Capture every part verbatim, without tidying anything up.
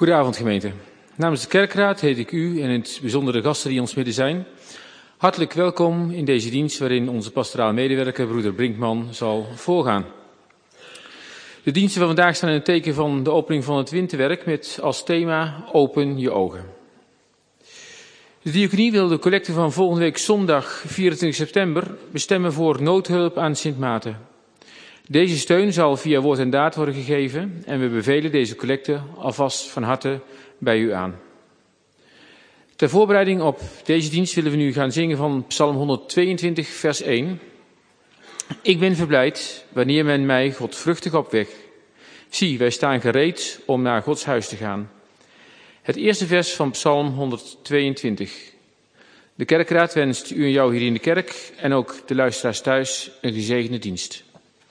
Goedenavond gemeente. Namens de kerkraad heet ik u en in het bijzonder de gasten die ons midden zijn hartelijk welkom in deze dienst waarin onze pastorale medewerker broeder Brinkman zal voorgaan. De diensten van vandaag staan in het teken van de opening van het winterwerk met als thema Open je ogen. De diaconie wil de collecte van volgende week zondag vierentwintig september bestemmen voor noodhulp aan Sint Maarten. Deze steun zal via woord en daad worden gegeven en we bevelen deze collecte alvast van harte bij u aan. Ter voorbereiding op deze dienst willen we nu gaan zingen van Psalm honderdtweeëntwintig vers één. Ik ben verblijd wanneer men mij godvruchtig opwekt. Zie, wij staan gereed om naar Gods huis te gaan. Het eerste vers van Psalm honderdtweeëntwintig. De kerkraad wenst u en jou hier in de kerk en ook de luisteraars thuis een gezegende dienst.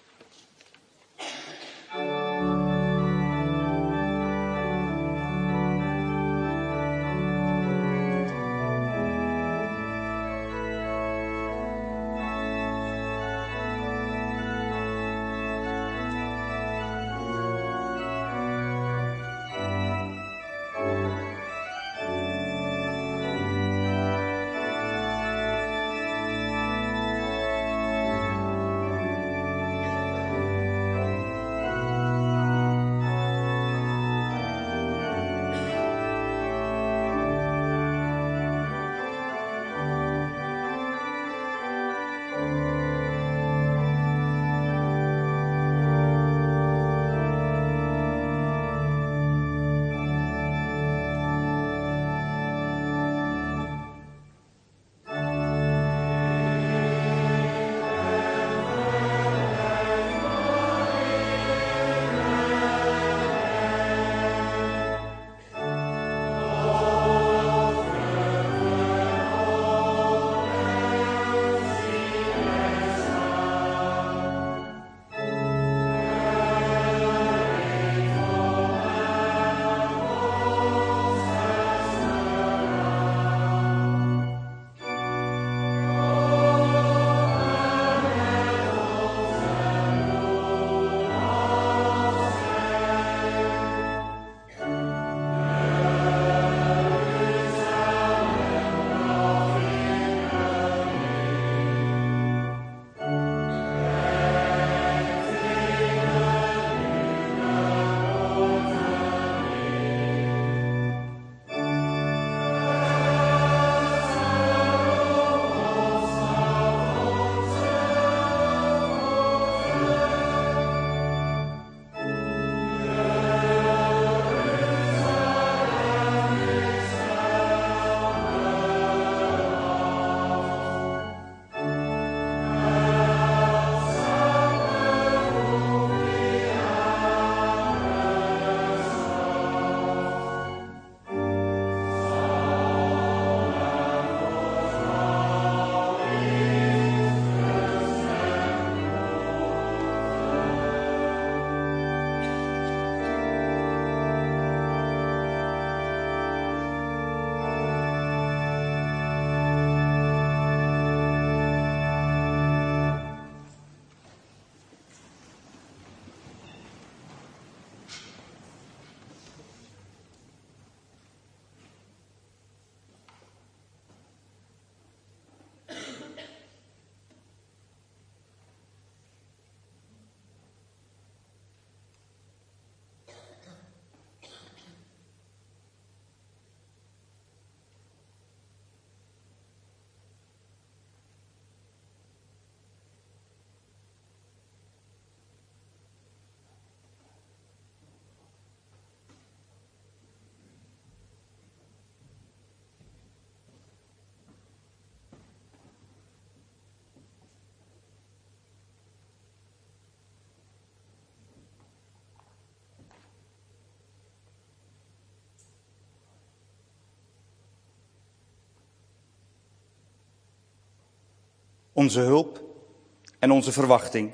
Onze hulp en onze verwachting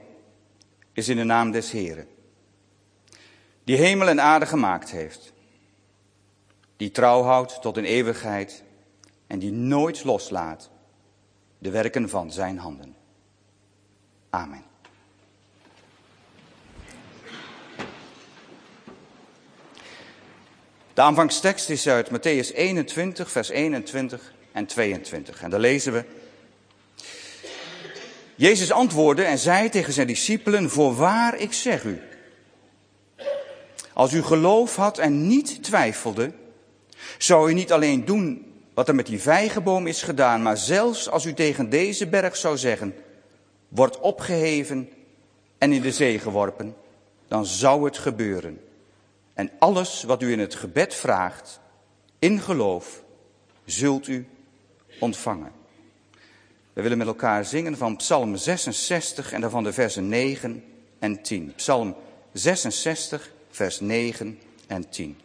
is in de naam des Heren, die hemel en aarde gemaakt heeft, die trouw houdt tot in eeuwigheid en die nooit loslaat de werken van zijn handen. Amen. De aanvangstekst is uit Mattheüs eenentwintig, vers eenentwintig en tweeëntwintig. En daar lezen we. Jezus antwoordde en zei tegen zijn discipelen, voorwaar ik zeg u. Als u geloof had en niet twijfelde, zou u niet alleen doen wat er met die vijgenboom is gedaan, maar zelfs als u tegen deze berg zou zeggen, word opgeheven en in de zee geworpen, dan zou het gebeuren. En alles wat u in het gebed vraagt, in geloof, zult u ontvangen. We willen met elkaar zingen van Psalm zesenzestig en daarvan de versen negen en tien. Psalm zesenzestig, vers negen en tien.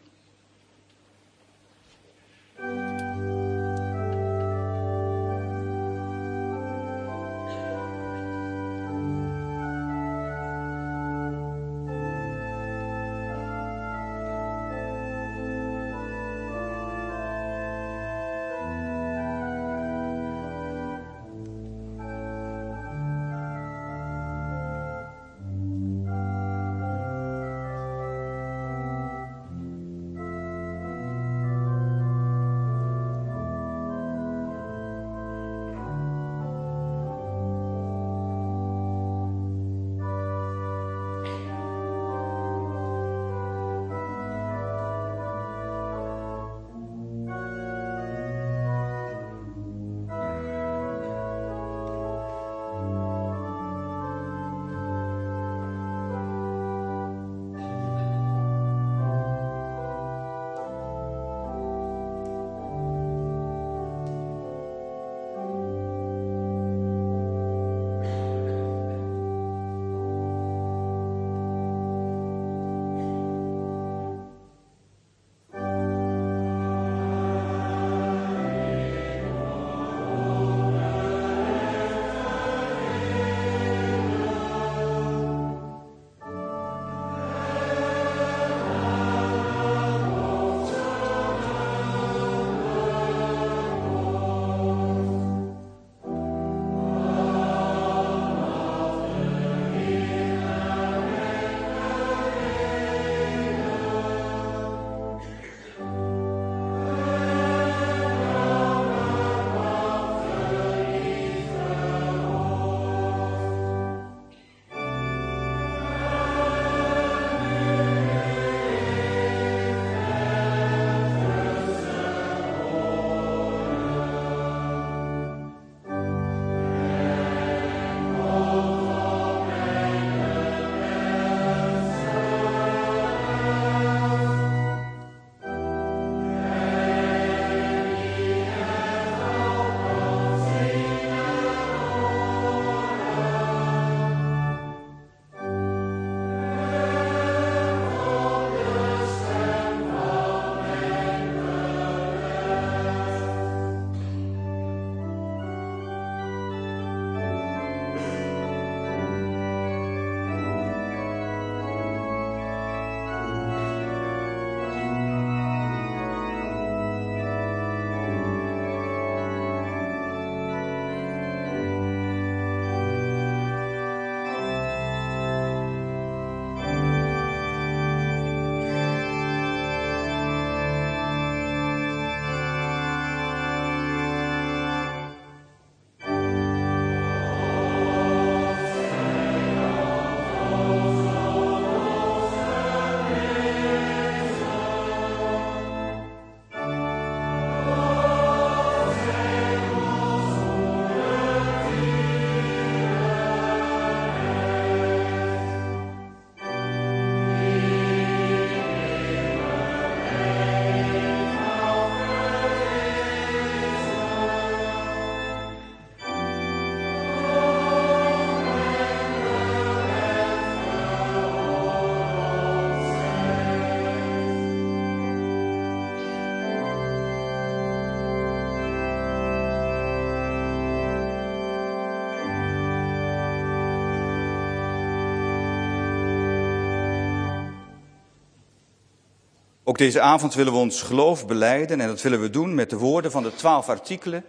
Ook deze avond willen we ons geloof belijden en dat willen we doen met de woorden van de twaalf artikelen.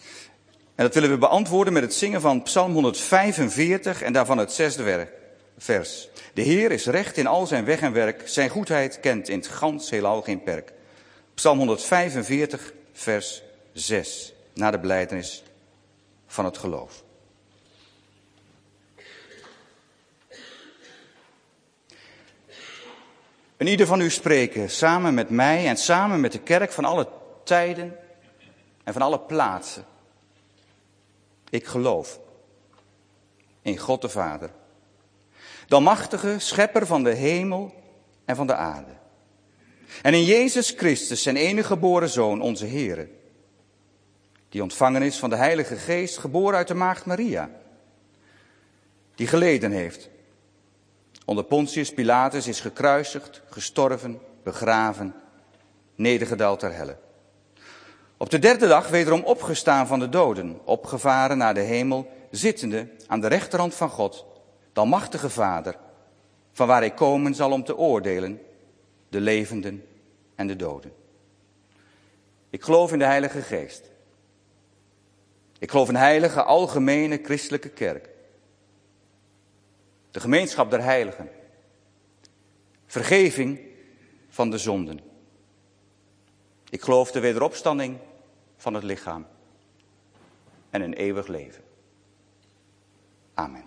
En dat willen we beantwoorden met het zingen van Psalm honderdvijfenveertig en daarvan het zesde vers. De Heer is recht in al zijn weg en werk, zijn goedheid kent in het gans heelal geen perk. Psalm honderdvijfenveertig, vers zes, na de belijdenis van het geloof. En ieder van u spreken samen met mij en samen met de kerk van alle tijden en van alle plaatsen. Ik geloof in God de Vader, de almachtige schepper van de hemel en van de aarde. En in Jezus Christus, zijn enige geboren Zoon, onze Heere, die ontvangen is van de Heilige Geest, geboren uit de maagd Maria, die geleden heeft, onder Pontius Pilatus is gekruisigd, gestorven, begraven, nedergedaald ter helle. Op de derde dag wederom opgestaan van de doden, opgevaren naar de hemel, zittende aan de rechterhand van God, de almachtige Vader, van waar hij komen zal om te oordelen, de levenden en de doden. Ik geloof in de Heilige Geest. Ik geloof in een heilige, algemene, christelijke kerk. De gemeenschap der heiligen. Vergeving van de zonden. Ik geloof de wederopstanding van het lichaam. En een eeuwig leven. Amen.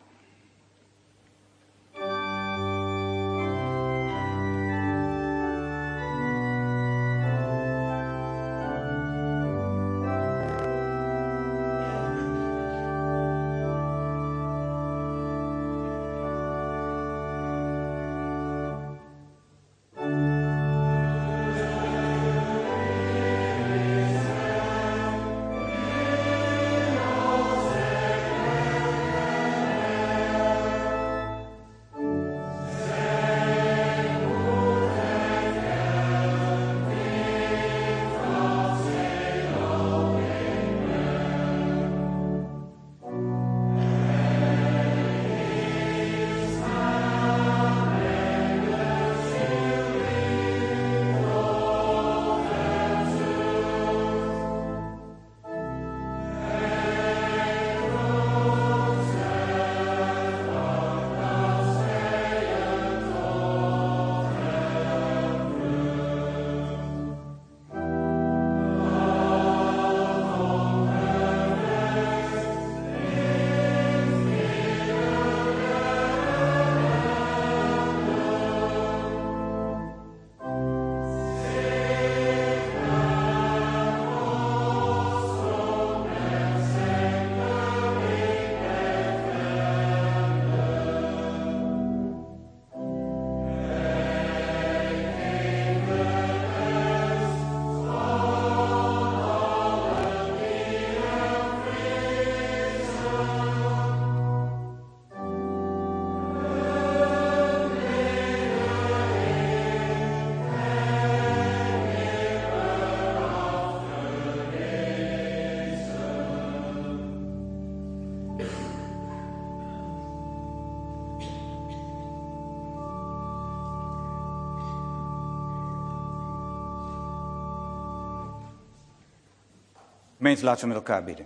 Gemeente, laten we met elkaar bidden.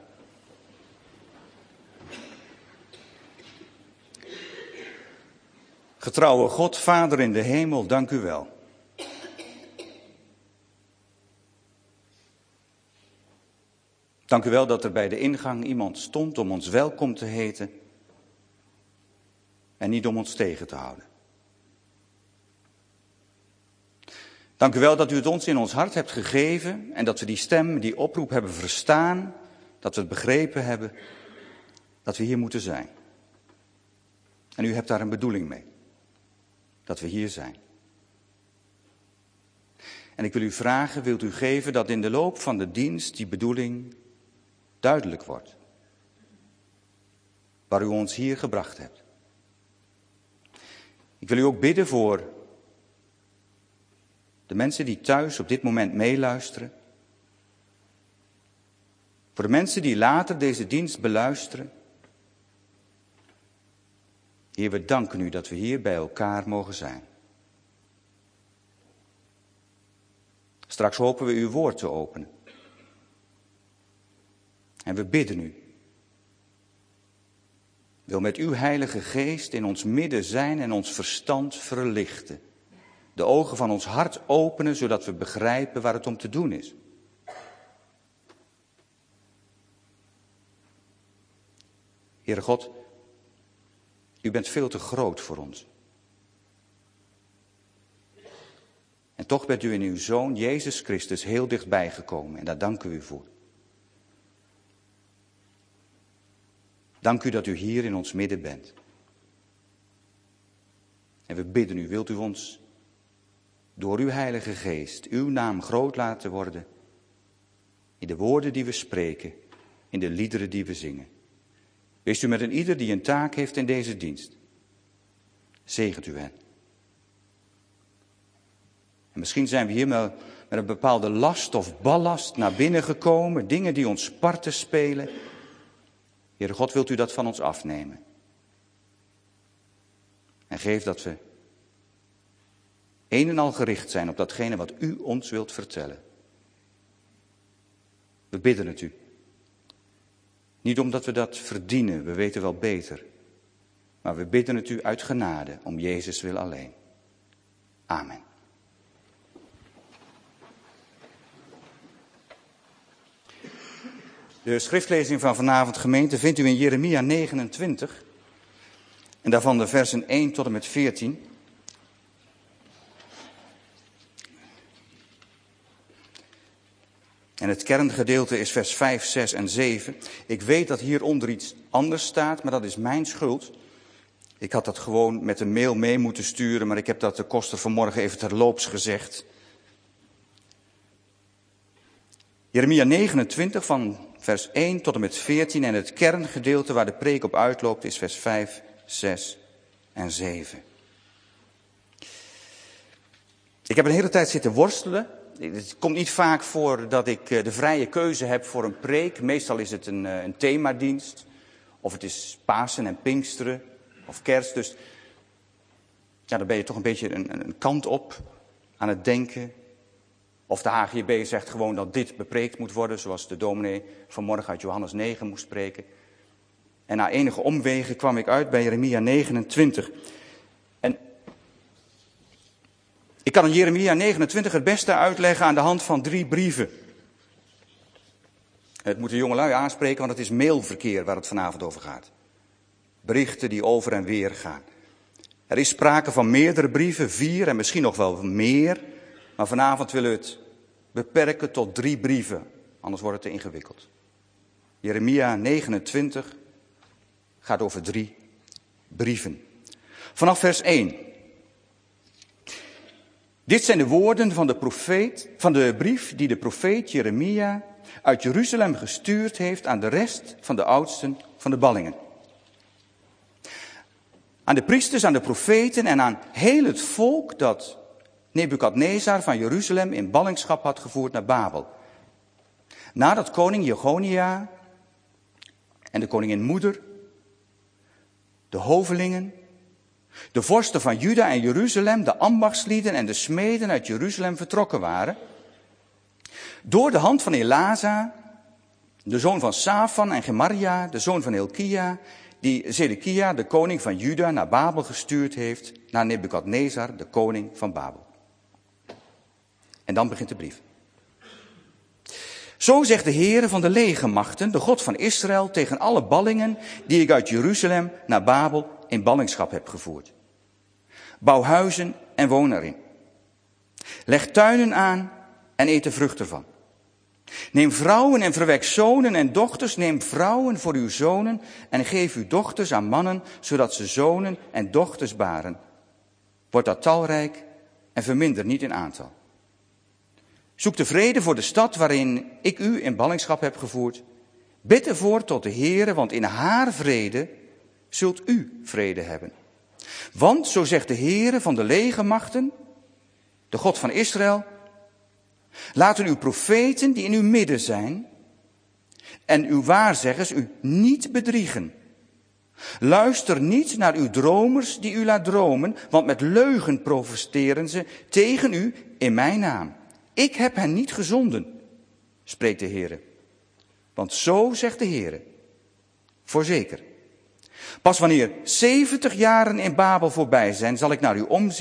Getrouwe God, Vader in de hemel, dank u wel. Dank u wel dat er bij de ingang iemand stond om ons welkom te heten en niet om ons tegen te houden. Dank u wel dat u het ons in ons hart hebt gegeven en dat we die stem, die oproep hebben verstaan, dat we het begrepen hebben, dat we hier moeten zijn. En u hebt daar een bedoeling mee, dat we hier zijn. En ik wil u vragen, wilt u geven dat in de loop van de dienst die bedoeling duidelijk wordt. Waar u ons hier gebracht hebt. Ik wil u ook bidden voor de mensen die thuis op dit moment meeluisteren. Voor de mensen die later deze dienst beluisteren. Heer, we danken u dat we hier bij elkaar mogen zijn. Straks hopen we uw woord te openen. En we bidden u. Wil met uw Heilige Geest in ons midden zijn en ons verstand verlichten. de ogen van ons hart openen, zodat we begrijpen waar het om te doen is. Heere God, u bent veel te groot voor ons. En toch bent u in uw Zoon, Jezus Christus, heel dichtbij gekomen. En daar danken we u voor. Dank u dat u hier in ons midden bent. En we bidden u, wilt u ons door uw Heilige Geest, uw naam groot laten worden. In de woorden die we spreken, in de liederen die we zingen. Wees u met een ieder die een taak heeft in deze dienst. Zegent u hen. En misschien zijn we hier met een bepaalde last of ballast naar binnen gekomen. Dingen die ons parten spelen. Heere God, wilt u dat van ons afnemen. En geef dat we een en al gericht zijn op datgene wat u ons wilt vertellen. We bidden het u. Niet omdat we dat verdienen, we weten wel beter. Maar we bidden het u uit genade, om Jezus wil alleen. Amen. De schriftlezing van vanavond, gemeente, vindt u in Jeremia negenentwintig. En daarvan de versen één tot en met veertien. En het kerngedeelte is vers vijf, zes en zeven. Ik weet dat hieronder iets anders staat, maar dat is mijn schuld. Ik had dat gewoon met een mail mee moeten sturen, maar ik heb dat de koster vanmorgen even terloops gezegd. Jeremia negenentwintig van vers één tot en met veertien. En het kerngedeelte waar de preek op uitloopt is vers vijf, zes en zeven. Ik heb een hele tijd zitten worstelen. Het komt niet vaak voor dat ik de vrije keuze heb voor een preek. Meestal is het een, een themadienst. Of het is Pasen en Pinksteren. Of Kerst. Dus ja, dan ben je toch een beetje een, een kant op aan het denken. Of de H G B zegt gewoon dat dit bepreekt moet worden. Zoals de dominee vanmorgen uit Johannes negen moest spreken. En na enige omwegen kwam ik uit bij Jeremia negenentwintig. En ik kan in Jeremia negenentwintig het beste uitleggen aan de hand van drie brieven. Het moet de jongelui aanspreken, want het is mailverkeer waar het vanavond over gaat. Berichten die over en weer gaan. Er is sprake van meerdere brieven, vier en misschien nog wel meer. Maar vanavond willen we het beperken tot drie brieven, anders wordt het te ingewikkeld. Jeremia negenentwintig gaat over drie brieven. Vanaf vers één. Dit zijn de woorden van de, profeet, van de brief die de profeet Jeremia uit Jeruzalem gestuurd heeft aan de rest van de oudsten van de ballingen. Aan de priesters, aan de profeten en aan heel het volk dat Nebukadnezar van Jeruzalem in ballingschap had gevoerd naar Babel. Nadat koning Jegonia en de koningin moeder, de hovelingen, de vorsten van Juda en Jeruzalem, de ambachtslieden en de smeden uit Jeruzalem vertrokken waren, door de hand van Elasa, de zoon van Safan, en Gemaria, de zoon van Hilkia, die Zedekia, de koning van Juda, naar Babel gestuurd heeft, naar Nebukadnezar, de koning van Babel. En dan begint de brief. Zo zegt de Heere van de legermachten, de God van Israël, tegen alle ballingen die ik uit Jeruzalem naar Babel in ballingschap heb gevoerd. Bouw huizen en woon erin. Leg tuinen aan en eet de vrucht ervan. Neem vrouwen en verwek zonen en dochters. Neem vrouwen voor uw zonen en geef uw dochters aan mannen, zodat ze zonen en dochters baren. Word dat talrijk en verminder niet in aantal. Zoek de vrede voor de stad waarin ik u in ballingschap heb gevoerd. Bid ervoor tot de Heere, want in haar vrede zult u vrede hebben. Want, zo zegt de Heere van de legermachten, de God van Israël, laten uw profeten die in uw midden zijn en uw waarzeggers u niet bedriegen. Luister niet naar uw dromers die u laat dromen, want met leugen profeteren ze tegen u in mijn naam. Ik heb hen niet gezonden, spreekt de Heere. Want zo zegt de Heere, voorzeker. Pas wanneer zeventig jaren in Babel voorbij zijn, zal ik naar u omzien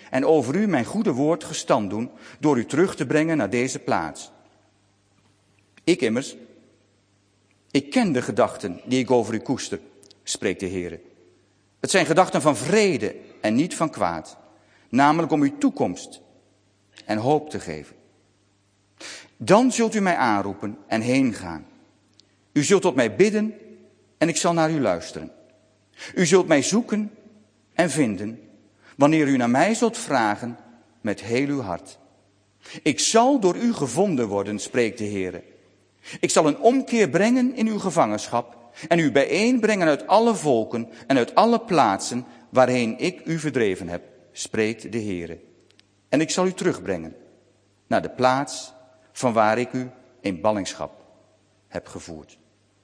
en over u mijn goede woord gestand doen door u terug te brengen naar deze plaats. Ik immers, ik ken de gedachten die ik over u koester, spreekt de Heere. Het zijn gedachten van vrede en niet van kwaad, namelijk om u toekomst en hoop te geven. Dan zult u mij aanroepen en heen gaan. U zult tot mij bidden en ik zal naar u luisteren. U zult mij zoeken en vinden, wanneer u naar mij zult vragen met heel uw hart. Ik zal door u gevonden worden, spreekt de Heere. Ik zal een omkeer brengen in uw gevangenschap en u bijeenbrengen uit alle volken en uit alle plaatsen waarheen ik u verdreven heb, spreekt de Heere. En ik zal u terugbrengen naar de plaats van waar ik u in ballingschap heb gevoerd.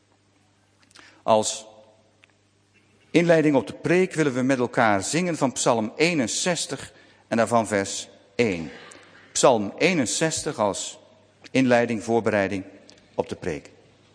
Als inleiding op de preek willen we met elkaar zingen van Psalm eenenzestig en daarvan vers één. Psalm eenenzestig als inleiding, voorbereiding op de preek.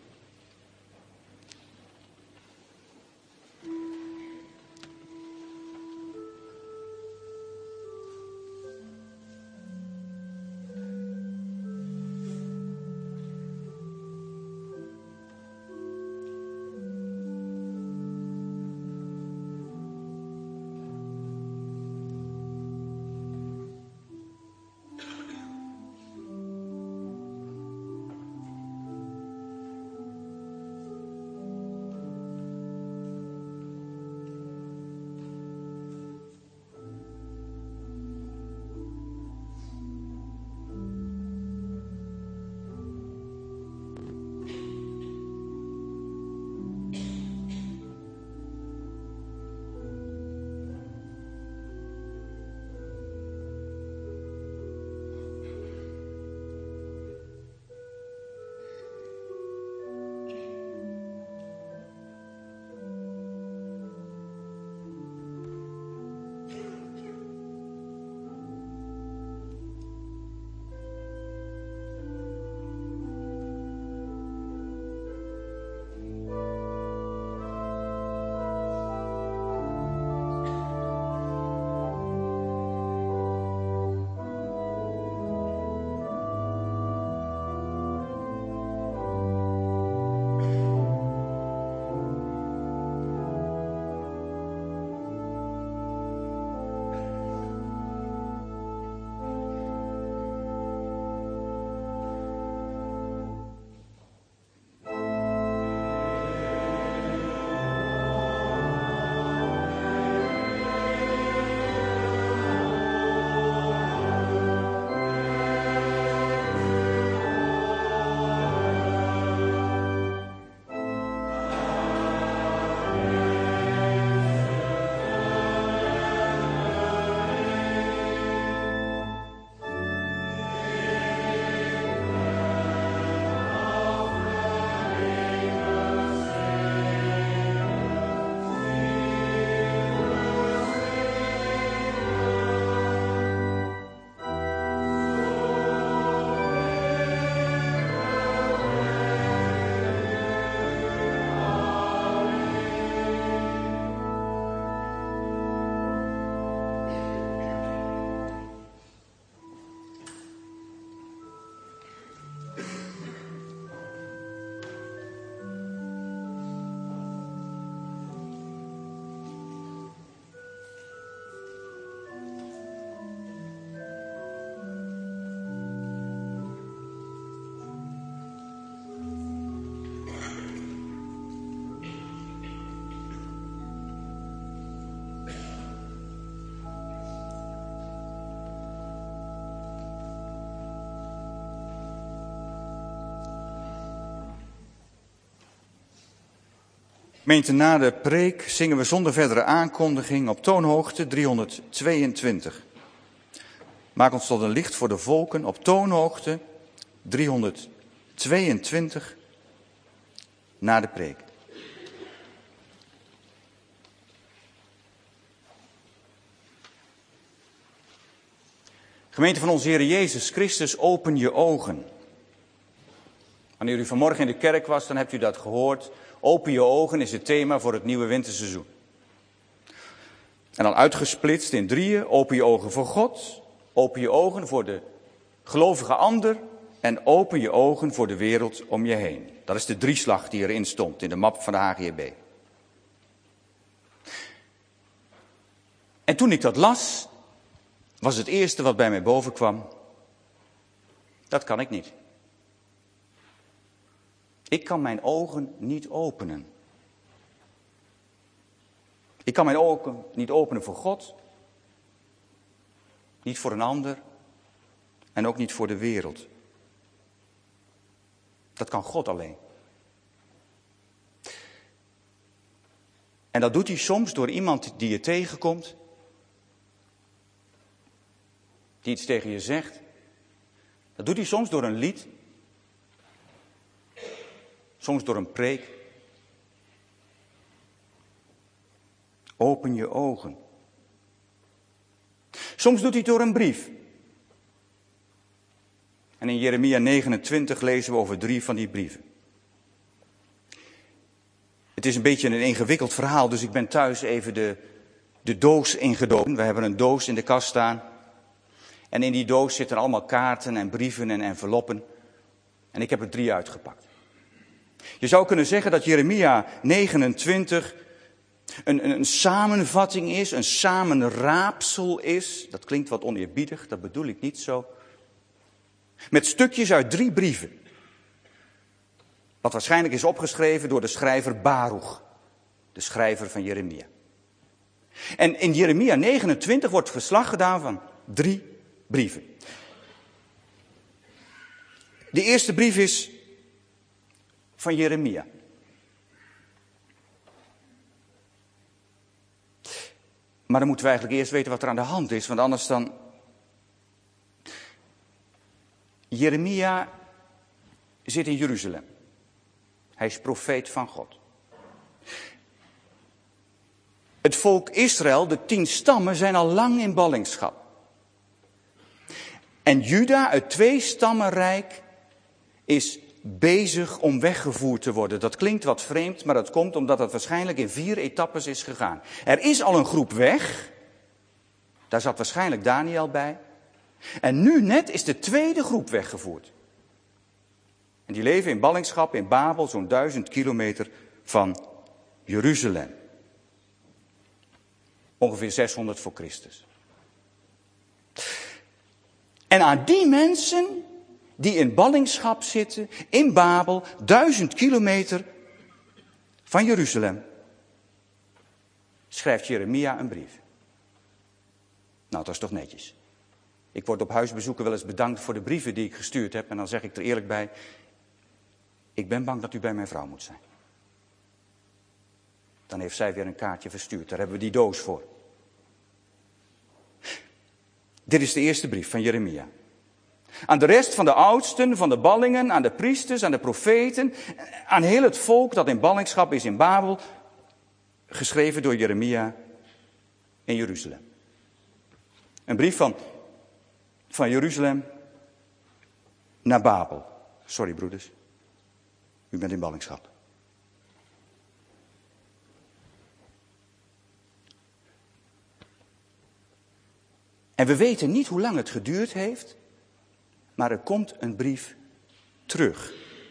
Gemeente, na de preek zingen we zonder verdere aankondiging op toonhoogte driehonderdtweeëntwintig. Maak ons tot een licht voor de volken op toonhoogte driehonderdtweeëntwintig na de preek. Gemeente van onze Heer Jezus Christus, open je ogen. Wanneer u vanmorgen in de kerk was, dan hebt u dat gehoord. Open je ogen is het thema voor het nieuwe winterseizoen. Het En dan uitgesplitst in drieën. Open je ogen voor God. Open je ogen voor de gelovige ander. En open je ogen voor de wereld om je heen. Dat is de drieslag die erin stond in de map van de H G B. En toen ik dat las, was het eerste wat bij mij boven kwam. Dat kan ik niet. Ik kan mijn ogen niet openen. Ik kan mijn ogen niet openen voor God. Niet voor een ander. En ook niet voor de wereld. Dat kan God alleen. En dat doet hij soms door iemand die je tegenkomt. Die iets tegen je zegt. Dat doet hij soms door een lied. Soms door een preek. Open je ogen. Soms doet hij het door een brief. En in Jeremia negenentwintig lezen we over drie van die brieven. Het is een beetje een ingewikkeld verhaal, dus ik ben thuis even de, de doos ingedoken. We hebben een doos in de kast staan. En in die doos zitten allemaal kaarten en brieven en enveloppen. En ik heb er drie uitgepakt. Je zou kunnen zeggen dat Jeremia negenentwintig een, een, een samenvatting is, een samenraapsel is. Dat klinkt wat oneerbiedig, dat bedoel ik niet zo. Met stukjes uit drie brieven. Wat waarschijnlijk is opgeschreven door de schrijver Baruch, de schrijver van Jeremia. En in Jeremia negenentwintig wordt verslag gedaan van drie brieven. De eerste brief is van Jeremia. Maar dan moeten we eigenlijk eerst weten wat er aan de hand is, want anders dan... Jeremia zit in Jeruzalem. Hij is profeet van God. Het volk Israël, de tien stammen, zijn al lang in ballingschap. En Juda, het twee-stammenrijk, is bezig om weggevoerd te worden. Dat klinkt wat vreemd, maar dat komt omdat het waarschijnlijk in vier etappes is gegaan. Er is al een groep weg. Daar zat waarschijnlijk Daniel bij. En nu net is de tweede groep weggevoerd. En die leven in ballingschap in Babel, zo'n duizend kilometer van Jeruzalem. Ongeveer zeshonderd voor Christus. En aan die mensen die in ballingschap zitten, in Babel, duizend kilometer van Jeruzalem, schrijft Jeremia een brief. Nou, dat is toch netjes. Ik word op huisbezoeken wel eens bedankt voor de brieven die ik gestuurd heb. En dan zeg ik er eerlijk bij, ik ben bang dat u bij mijn vrouw moet zijn. Dan heeft zij weer een kaartje verstuurd. Daar hebben we die doos voor. Dit is de eerste brief van Jeremia. Aan de rest van de oudsten, van de ballingen, aan de priesters, aan de profeten, aan heel het volk dat in ballingschap is in Babel, geschreven door Jeremia in Jeruzalem. Een brief van, van Jeruzalem naar Babel. Sorry broeders, u bent in ballingschap. En we weten niet hoe lang het geduurd heeft, maar er komt een brief terug.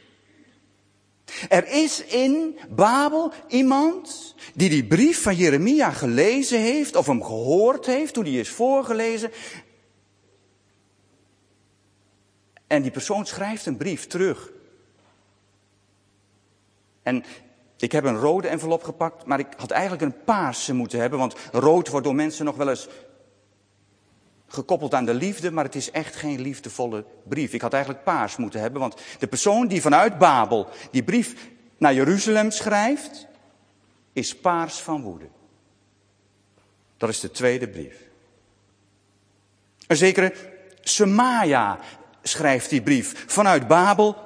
Er is in Babel iemand die die brief van Jeremia gelezen heeft of hem gehoord heeft toen die is voorgelezen. En die persoon schrijft een brief terug. En ik heb een rode envelop gepakt, maar ik had eigenlijk een paarse moeten hebben, want rood wordt door mensen nog wel eens gekoppeld aan de liefde, maar het is echt geen liefdevolle brief. Ik had eigenlijk paars moeten hebben, want de persoon die vanuit Babel die brief naar Jeruzalem schrijft, is paars van woede. Dat is de tweede brief. Een zekere Semaja schrijft die brief vanuit Babel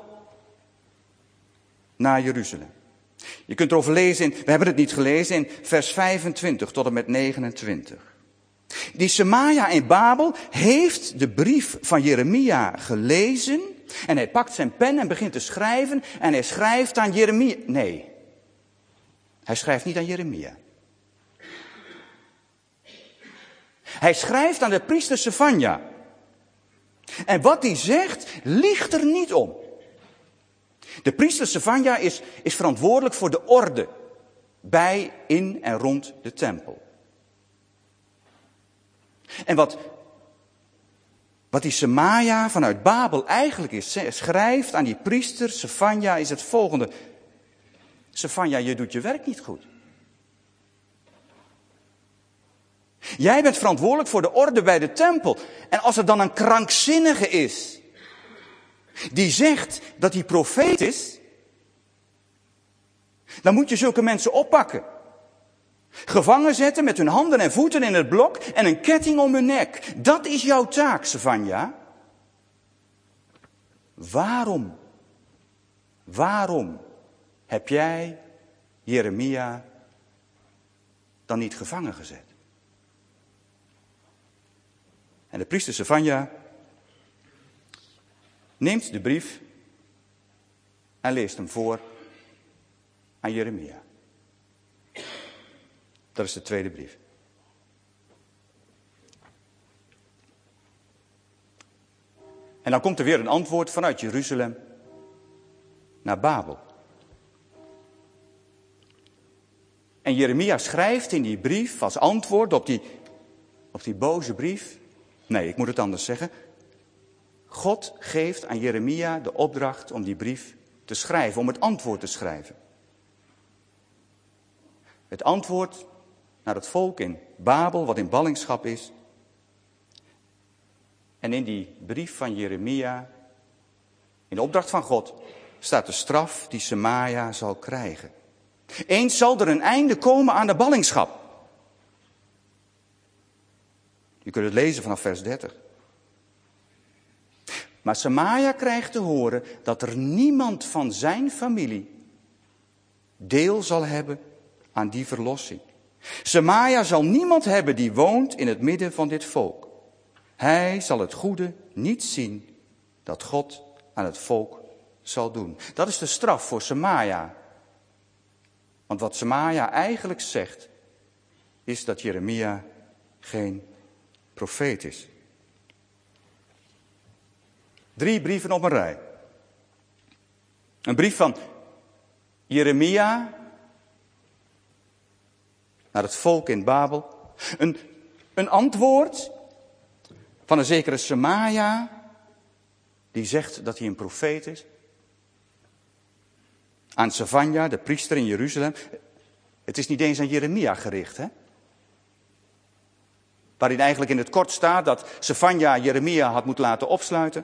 naar Jeruzalem. Je kunt erover lezen, in, we hebben het niet gelezen, in vers vijfentwintig tot en met negenentwintig. Die Semaja in Babel heeft de brief van Jeremia gelezen en hij pakt zijn pen en begint te schrijven en hij schrijft aan Jeremia. Nee, hij schrijft niet aan Jeremia. Hij schrijft aan de priester Sefanja. En wat hij zegt, liegt er niet om. De priester Sefanja is, is verantwoordelijk voor de orde bij, in en rond de tempel. En wat, wat die Semaja vanuit Babel eigenlijk is, schrijft aan die priester Sefanja, is het volgende. Sefanja, je doet je werk niet goed. Jij bent verantwoordelijk voor de orde bij de tempel. En als er dan een krankzinnige is, die zegt dat hij profeet is, dan moet je zulke mensen oppakken. Gevangen zetten met hun handen en voeten in het blok en een ketting om hun nek. Dat is jouw taak, Sefanja. Waarom, waarom heb jij Jeremia dan niet gevangen gezet? En de priester Sefanja neemt de brief en leest hem voor aan Jeremia. Dat is de tweede brief. En dan komt er weer een antwoord vanuit Jeruzalem naar Babel. En Jeremia schrijft in die brief als antwoord op die, op die boze brief. Nee, ik moet het anders zeggen. God geeft aan Jeremia de opdracht om die brief te schrijven, om het antwoord te schrijven. Het antwoord naar het volk in Babel, wat in ballingschap is. En in die brief van Jeremia, in de opdracht van God, staat de straf die Semaja zal krijgen. Eens zal er een einde komen aan de ballingschap. Je kunt het lezen vanaf vers dertig. Maar Semaja krijgt te horen dat er niemand van zijn familie deel zal hebben aan die verlossing. Semaja zal niemand hebben die woont in het midden van dit volk. Hij zal het goede niet zien dat God aan het volk zal doen. Dat is de straf voor Semaja. Want wat Semaja eigenlijk zegt, is dat Jeremia geen profeet is. Drie brieven op een rij. Een brief van Jeremia naar het volk in Babel. Een, een antwoord van een zekere Semaja, die zegt dat hij een profeet is. Aan Sefanja, de priester in Jeruzalem. Het is niet eens aan Jeremia gericht, hè? Waarin eigenlijk in het kort staat dat Sefanja Jeremia had moeten laten opsluiten.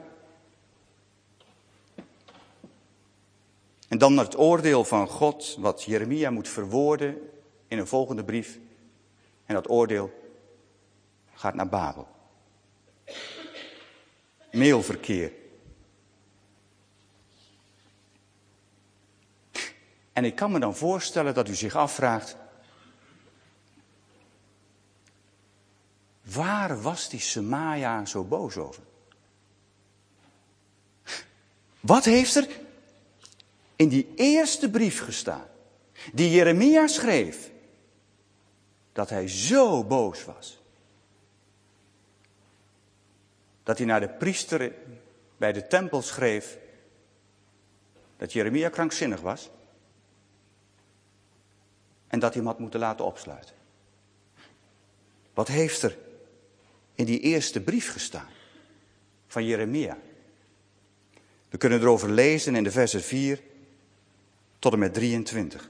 En dan het oordeel van God, wat Jeremia moet verwoorden in een volgende brief. En dat oordeel gaat naar Babel. Mailverkeer. En ik kan me dan voorstellen dat u zich afvraagt, waar was die Semaja zo boos over? Wat heeft er in die eerste brief gestaan, die Jeremia schreef, dat hij zo boos was? Dat hij naar de priester bij de tempel schreef dat Jeremia krankzinnig was en dat hij hem had moeten laten opsluiten. Wat heeft er in die eerste brief gestaan van Jeremia? We kunnen erover lezen in de versen vier tot en met drieëntwintig.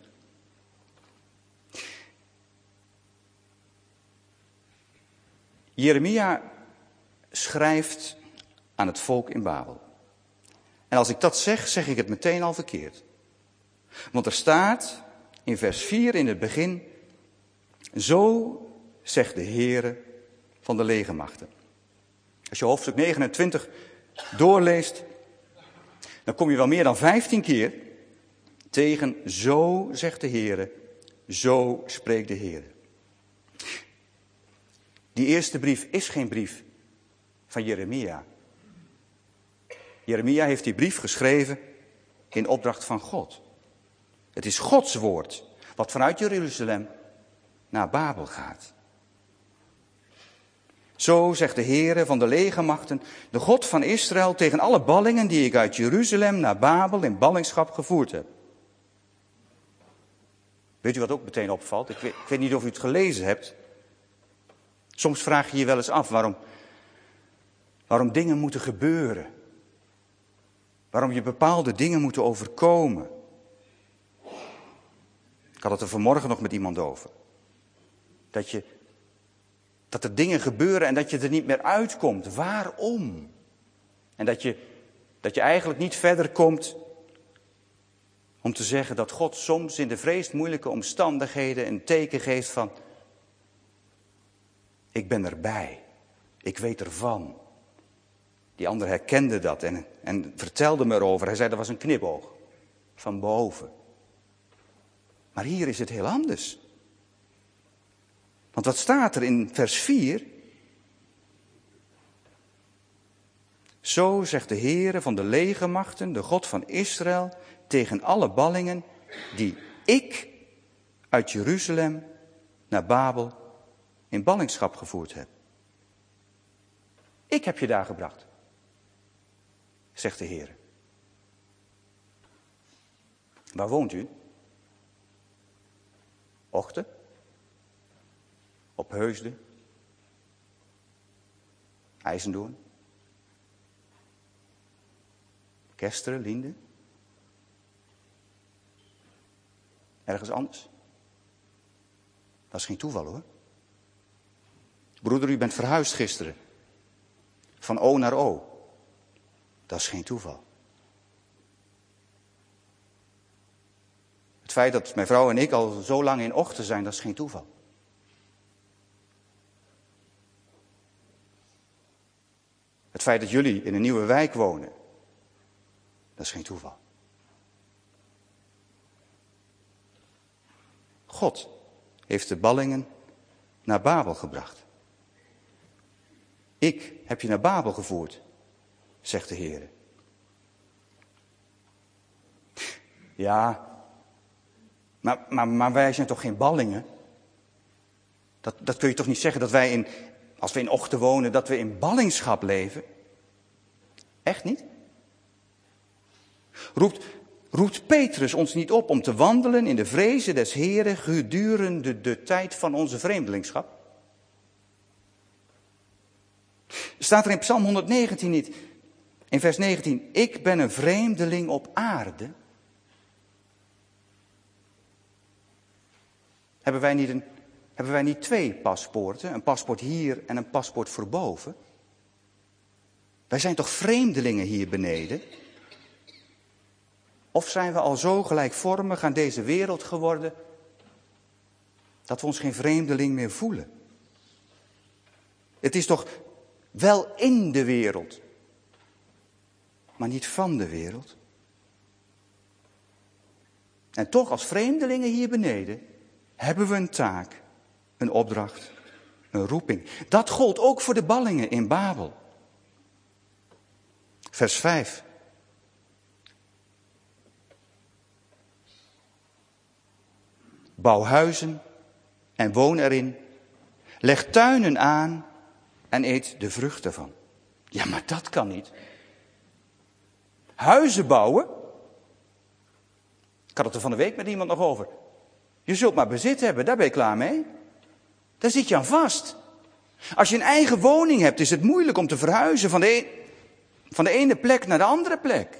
Jeremia schrijft aan het volk in Babel. En als ik dat zeg, zeg ik het meteen al verkeerd. Want er staat in vers vier in het begin, zo zegt de Heere van de legermachten. Als je hoofdstuk negenentwintig doorleest, dan kom je wel meer dan vijftien keer tegen zo zegt de Heere, zo spreekt de Heere. Die eerste brief is geen brief van Jeremia. Jeremia heeft die brief geschreven in opdracht van God. Het is Gods woord wat vanuit Jeruzalem naar Babel gaat. Zo zegt de Heere van de legermachten, de God van Israël, tegen alle ballingen die ik uit Jeruzalem naar Babel in ballingschap gevoerd heb. Weet u wat ook meteen opvalt? Ik weet, ik weet niet of u het gelezen hebt. Soms vraag je je wel eens af waarom, waarom dingen moeten gebeuren. Waarom je bepaalde dingen moeten overkomen. Ik had het er vanmorgen nog met iemand over. Dat, je, dat er dingen gebeuren en dat je er niet meer uitkomt. Waarom? En dat je, dat je eigenlijk niet verder komt om te zeggen dat God soms in de vreest moeilijke omstandigheden een teken geeft van: ik ben erbij, ik weet ervan. Die ander herkende dat en, en vertelde me erover. Hij zei dat was een knipoog van boven. Maar hier is het heel anders. Want wat staat er in vers vier? Zo zegt de Heere van de legermachten, de God van Israël, tegen alle ballingen die ik uit Jeruzalem naar Babel in ballingschap gevoerd heb. Ik heb je daar gebracht, zegt de Heere. Waar woont u? Ochten? Op Heusden? IJzendoorn? Kesteren, Lienden? Ergens anders? Dat is geen toeval hoor. Broeder, u bent verhuisd gisteren. Van O naar O. Dat is geen toeval. Het feit dat mijn vrouw en ik al zo lang in Ochten zijn, dat is geen toeval. Het feit dat jullie in een nieuwe wijk wonen, dat is geen toeval. God heeft de ballingen naar Babel gebracht. Ik heb je naar Babel gevoerd, zegt de Heer. Ja, maar, maar, maar wij zijn toch geen ballingen? Dat, dat kun je toch niet zeggen dat wij in, als we in Ochten wonen, dat we in ballingschap leven? Echt niet? Roept, roept Petrus ons niet op om te wandelen in de vrezen des Heren gedurende de tijd van onze vreemdelingschap? Staat er in Psalm honderdnegentien niet, in vers negentien, ik ben een vreemdeling op aarde? Hebben wij niet, een, hebben wij niet twee paspoorten, een paspoort hier en een paspoort voor boven? Wij zijn toch vreemdelingen hier beneden? Of zijn we al zo gelijkvormig aan deze wereld geworden, dat we ons geen vreemdeling meer voelen? Het is toch wel in de wereld, maar niet van de wereld. En toch als vreemdelingen hier beneden hebben we een taak, een opdracht, een roeping. Dat gold ook voor de ballingen in Babel. Vers vijf. Bouw huizen en woon erin. Leg tuinen aan en eet de vrucht ervan. Ja, maar dat kan niet. Huizen bouwen? Ik had het er van de week met iemand nog over. Je zult maar bezit hebben, daar ben je klaar mee. Daar zit je aan vast. Als je een eigen woning hebt, is het moeilijk om te verhuizen van de, een, van de ene plek naar de andere plek.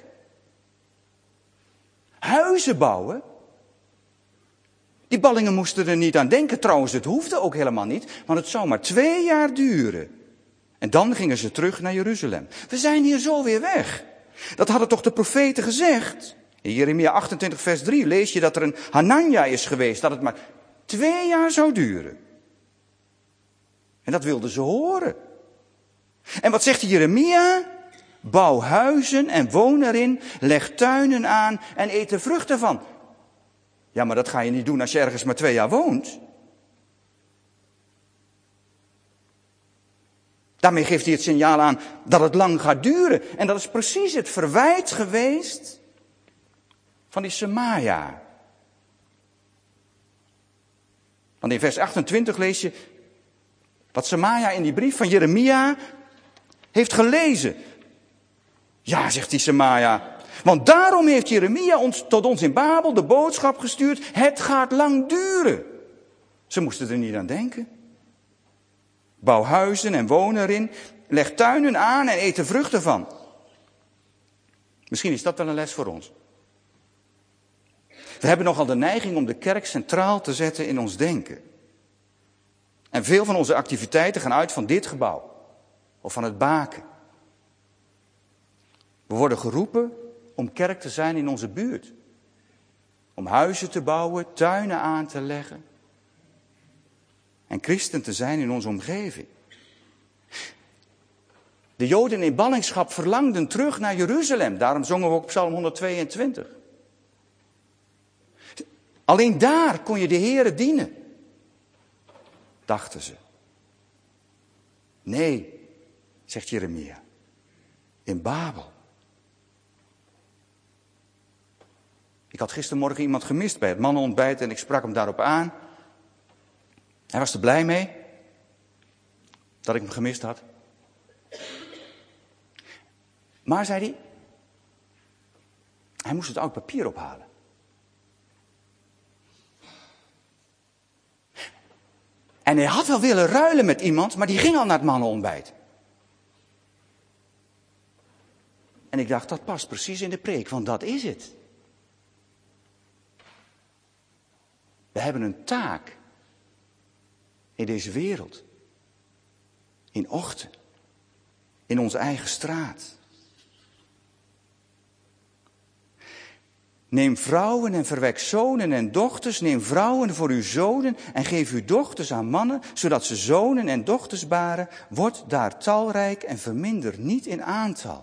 Huizen bouwen? Die ballingen moesten er niet aan denken. Trouwens, het hoefde ook helemaal niet, want het zou maar twee jaar duren. En dan gingen ze terug naar Jeruzalem. We zijn hier zo weer weg. Dat hadden toch de profeten gezegd? In Jeremia achtentwintig vers drie lees je dat er een Hanania is geweest, dat het maar twee jaar zou duren. En dat wilden ze horen. En wat zegt Jeremia? Bouw huizen en woon erin, leg tuinen aan en eet de vruchten van. Ja, maar dat ga je niet doen als je ergens maar twee jaar woont. Daarmee geeft hij het signaal aan dat het lang gaat duren. En dat is precies het verwijt geweest van die Semaja. Want in vers achtentwintig lees je Wat Semaja in die brief van Jeremia heeft gelezen. Ja, zegt die Semaja. Want daarom heeft Jeremia ons, tot ons in Babel de boodschap gestuurd. Het gaat lang duren. Ze moesten er niet aan denken. Bouw huizen en woon erin. Leg tuinen aan en eet er vruchten van. Misschien is dat wel een les voor ons. We hebben nogal de neiging om de kerk centraal te zetten in ons denken. En veel van onze activiteiten gaan uit van dit gebouw. Of van het baken. We worden geroepen om kerk te zijn in onze buurt. Om huizen te bouwen, tuinen aan te leggen. En christen te zijn in onze omgeving. De Joden in ballingschap verlangden terug naar Jeruzalem. Daarom zongen we ook Psalm honderdtweeëntwintig. Alleen daar kon je de Heere dienen. Dachten ze. Nee, zegt Jeremia. In Babel. Ik had gistermorgen iemand gemist bij het mannenontbijt en ik sprak hem daarop aan. Hij was er blij mee dat ik hem gemist had. Maar, zei hij, hij moest het oud papier ophalen. En hij had wel willen ruilen met iemand, maar die ging al naar het mannenontbijt. En ik dacht, dat past precies in de preek, want dat is het. We hebben een taak in deze wereld. In Ochten. In onze eigen straat. Neem vrouwen en verwek zonen en dochters. Neem vrouwen voor uw zonen en geef uw dochters aan mannen, zodat ze zonen en dochters baren. Word daar talrijk en verminder niet in aantal.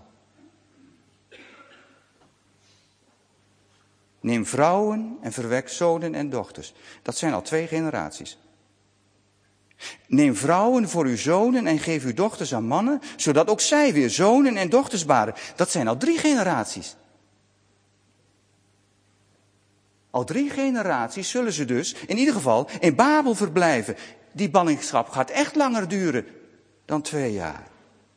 Neem vrouwen en verwek zonen en dochters. Dat zijn al twee generaties. Neem vrouwen voor uw zonen en geef uw dochters aan mannen, zodat ook zij weer zonen en dochters baren. Dat zijn al drie generaties. Al drie generaties zullen ze dus, in ieder geval, in Babel verblijven. Die ballingschap gaat echt langer duren dan twee jaar.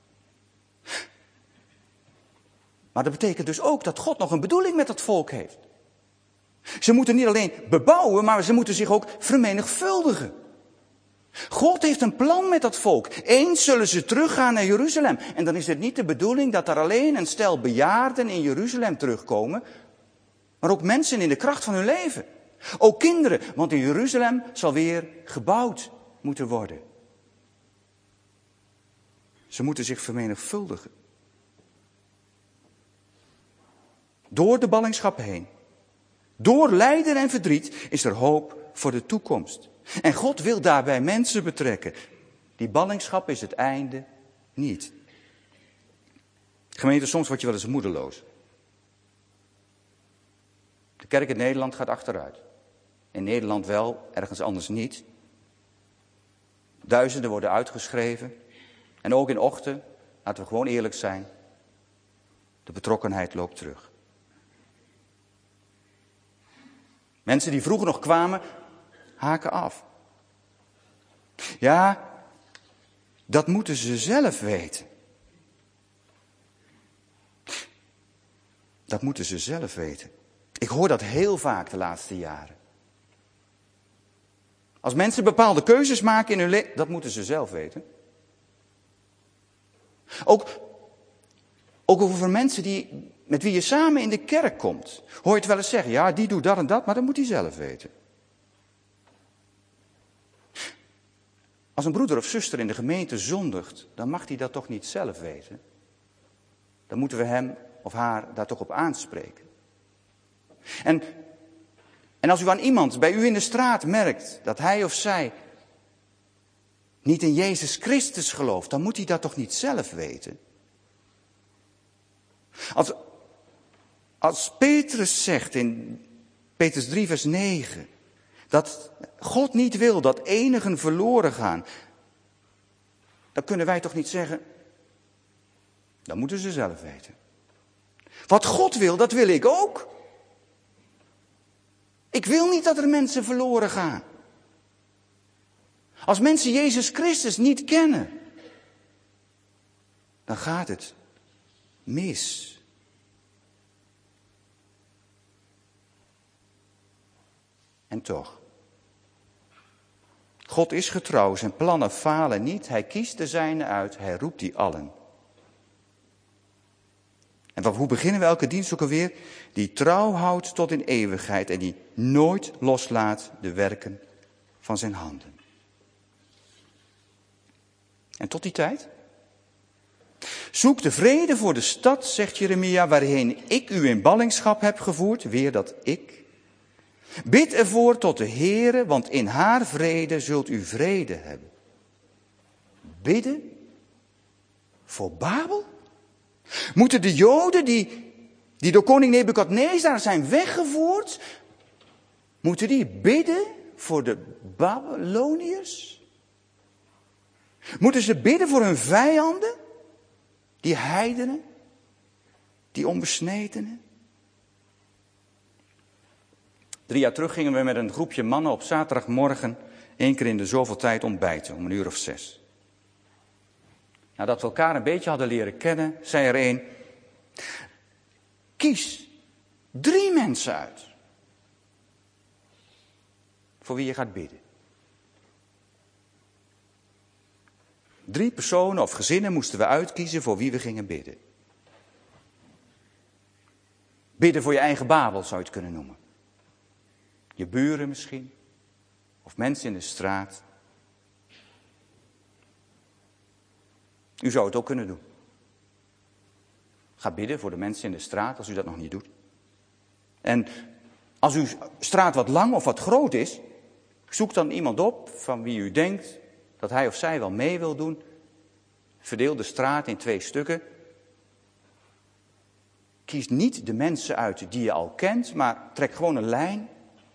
Maar dat betekent dus ook dat God nog een bedoeling met dat volk heeft. Ze moeten niet alleen bebouwen, maar ze moeten zich ook vermenigvuldigen. God heeft een plan met dat volk. Eens zullen ze teruggaan naar Jeruzalem. En dan is het niet de bedoeling dat er alleen een stel bejaarden in Jeruzalem terugkomen, maar ook mensen in de kracht van hun leven. Ook kinderen, want in Jeruzalem zal weer gebouwd moeten worden. Ze moeten zich vermenigvuldigen. Door de ballingschap heen. Door lijden en verdriet is er hoop voor de toekomst. En God wil daarbij mensen betrekken. Die ballingschap is het einde niet. Gemeente, soms word je wel eens moedeloos. De kerk in Nederland gaat achteruit. In Nederland wel, ergens anders niet. Duizenden worden uitgeschreven. En ook in Ochten, laten we gewoon eerlijk zijn, de betrokkenheid loopt terug. Mensen die vroeger nog kwamen, haken af. Ja, dat moeten ze zelf weten. Dat moeten ze zelf weten. Ik hoor dat heel vaak de laatste jaren. Als mensen bepaalde keuzes maken in hun leven, dat moeten ze zelf weten. Ook, ook over mensen die, met wie je samen in de kerk komt. Hoor je het wel eens zeggen, ja, die doet dat en dat, maar dat moet hij zelf weten. Als een broeder of zuster in de gemeente zondigt, dan mag hij dat toch niet zelf weten. Dan moeten we hem of haar daar toch op aanspreken. En, en als u aan iemand bij u in de straat merkt dat hij of zij niet in Jezus Christus gelooft, dan moet hij dat toch niet zelf weten. Als, als Petrus zegt in Petrus drie vers negen, dat God niet wil dat enigen verloren gaan, dan kunnen wij toch niet zeggen, dan moeten ze zelf weten. Wat God wil, dat wil ik ook. Ik wil niet dat er mensen verloren gaan. Als mensen Jezus Christus niet kennen, dan gaat het mis. En toch. God is getrouw, zijn plannen falen niet. Hij kiest de zijne uit, hij roept die allen. En hoe beginnen we elke dienst ook alweer? Die trouw houdt tot in eeuwigheid en die nooit loslaat de werken van zijn handen. En tot die tijd? Zoek de vrede voor de stad, zegt Jeremia, waarheen ik u in ballingschap heb gevoerd. Weer dat ik. Bid ervoor tot de Heere, want in haar vrede zult u vrede hebben. Bidden voor Babel? Moeten de Joden die, die door koning Nebukadnezar zijn weggevoerd, moeten die bidden voor de Babyloniërs? Moeten ze bidden voor hun vijanden? Die heidenen? Die onbesnedenen? Drie jaar terug gingen we met een groepje mannen op zaterdagmorgen één keer in de zoveel tijd ontbijten, om een uur of zes. Nadat we elkaar een beetje hadden leren kennen, zei er een: kies drie mensen uit voor wie je gaat bidden. Drie personen of gezinnen moesten we uitkiezen voor wie we gingen bidden. Bidden voor je eigen Babel zou je het kunnen noemen. Je buren misschien, of mensen in de straat. U zou het ook kunnen doen. Ga bidden voor de mensen in de straat als u dat nog niet doet. En als uw straat wat lang of wat groot is, zoek dan iemand op van wie u denkt dat hij of zij wel mee wil doen. Verdeel de straat in twee stukken. Kies niet de mensen uit die je al kent, maar trek gewoon een lijn.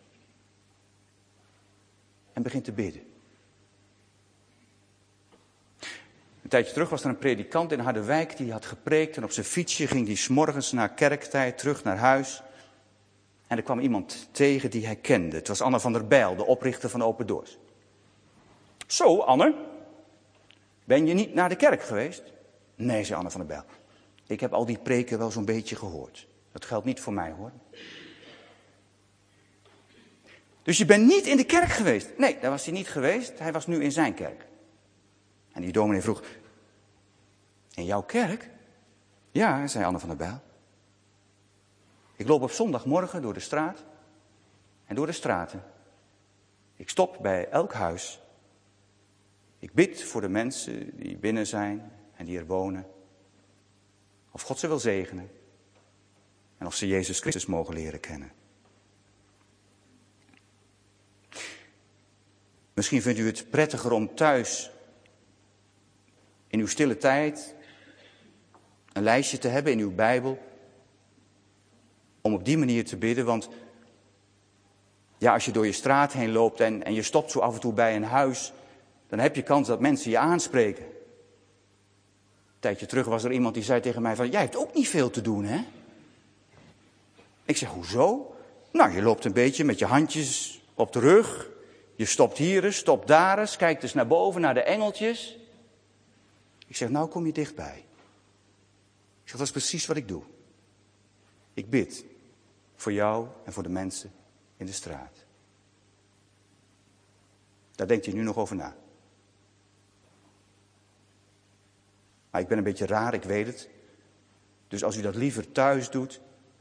En begin te bidden. Een tijdje terug was er een predikant in Harderwijk die had gepreekt. En op zijn fietsje ging hij 's morgens na kerktijd terug naar huis. En er kwam iemand tegen die hij kende. Het was Anne van der Bijl, de oprichter van Open Doors. Zo, Anne, ben je niet naar de kerk geweest? Nee, zei Anne van der Bijl. Ik heb al die preken wel zo'n beetje gehoord. Dat geldt niet voor mij, hoor. Dus je bent niet in de kerk geweest? Nee, daar was hij niet geweest. Hij was nu in zijn kerk. En die dominee vroeg: in jouw kerk? Ja, zei Anne van der Bijl. Ik loop op zondagmorgen door de straat en door de straten. Ik stop bij elk huis. Ik bid voor de mensen die binnen zijn en die er wonen. Of God ze wil zegenen. En of ze Jezus Christus mogen leren kennen. Misschien vindt u het prettiger om thuis in uw stille tijd een lijstje te hebben in uw Bijbel. Om op die manier te bidden, want ja, als je door je straat heen loopt en, en je stopt zo af en toe bij een huis, dan heb je kans dat mensen je aanspreken. Een tijdje terug was er iemand die zei tegen mij van: jij hebt ook niet veel te doen, hè? Ik zeg: hoezo? Nou, je loopt een beetje met je handjes op de rug. Je stopt hier eens, stopt daar eens, kijkt eens naar boven, naar de engeltjes. Ik zeg: nou kom je dichtbij. Ik zeg: dat is precies wat ik doe. Ik bid voor jou en voor de mensen in de straat. Daar denkt u nu nog over na. Maar ik ben een beetje raar, ik weet het. Dus als u dat liever thuis doet,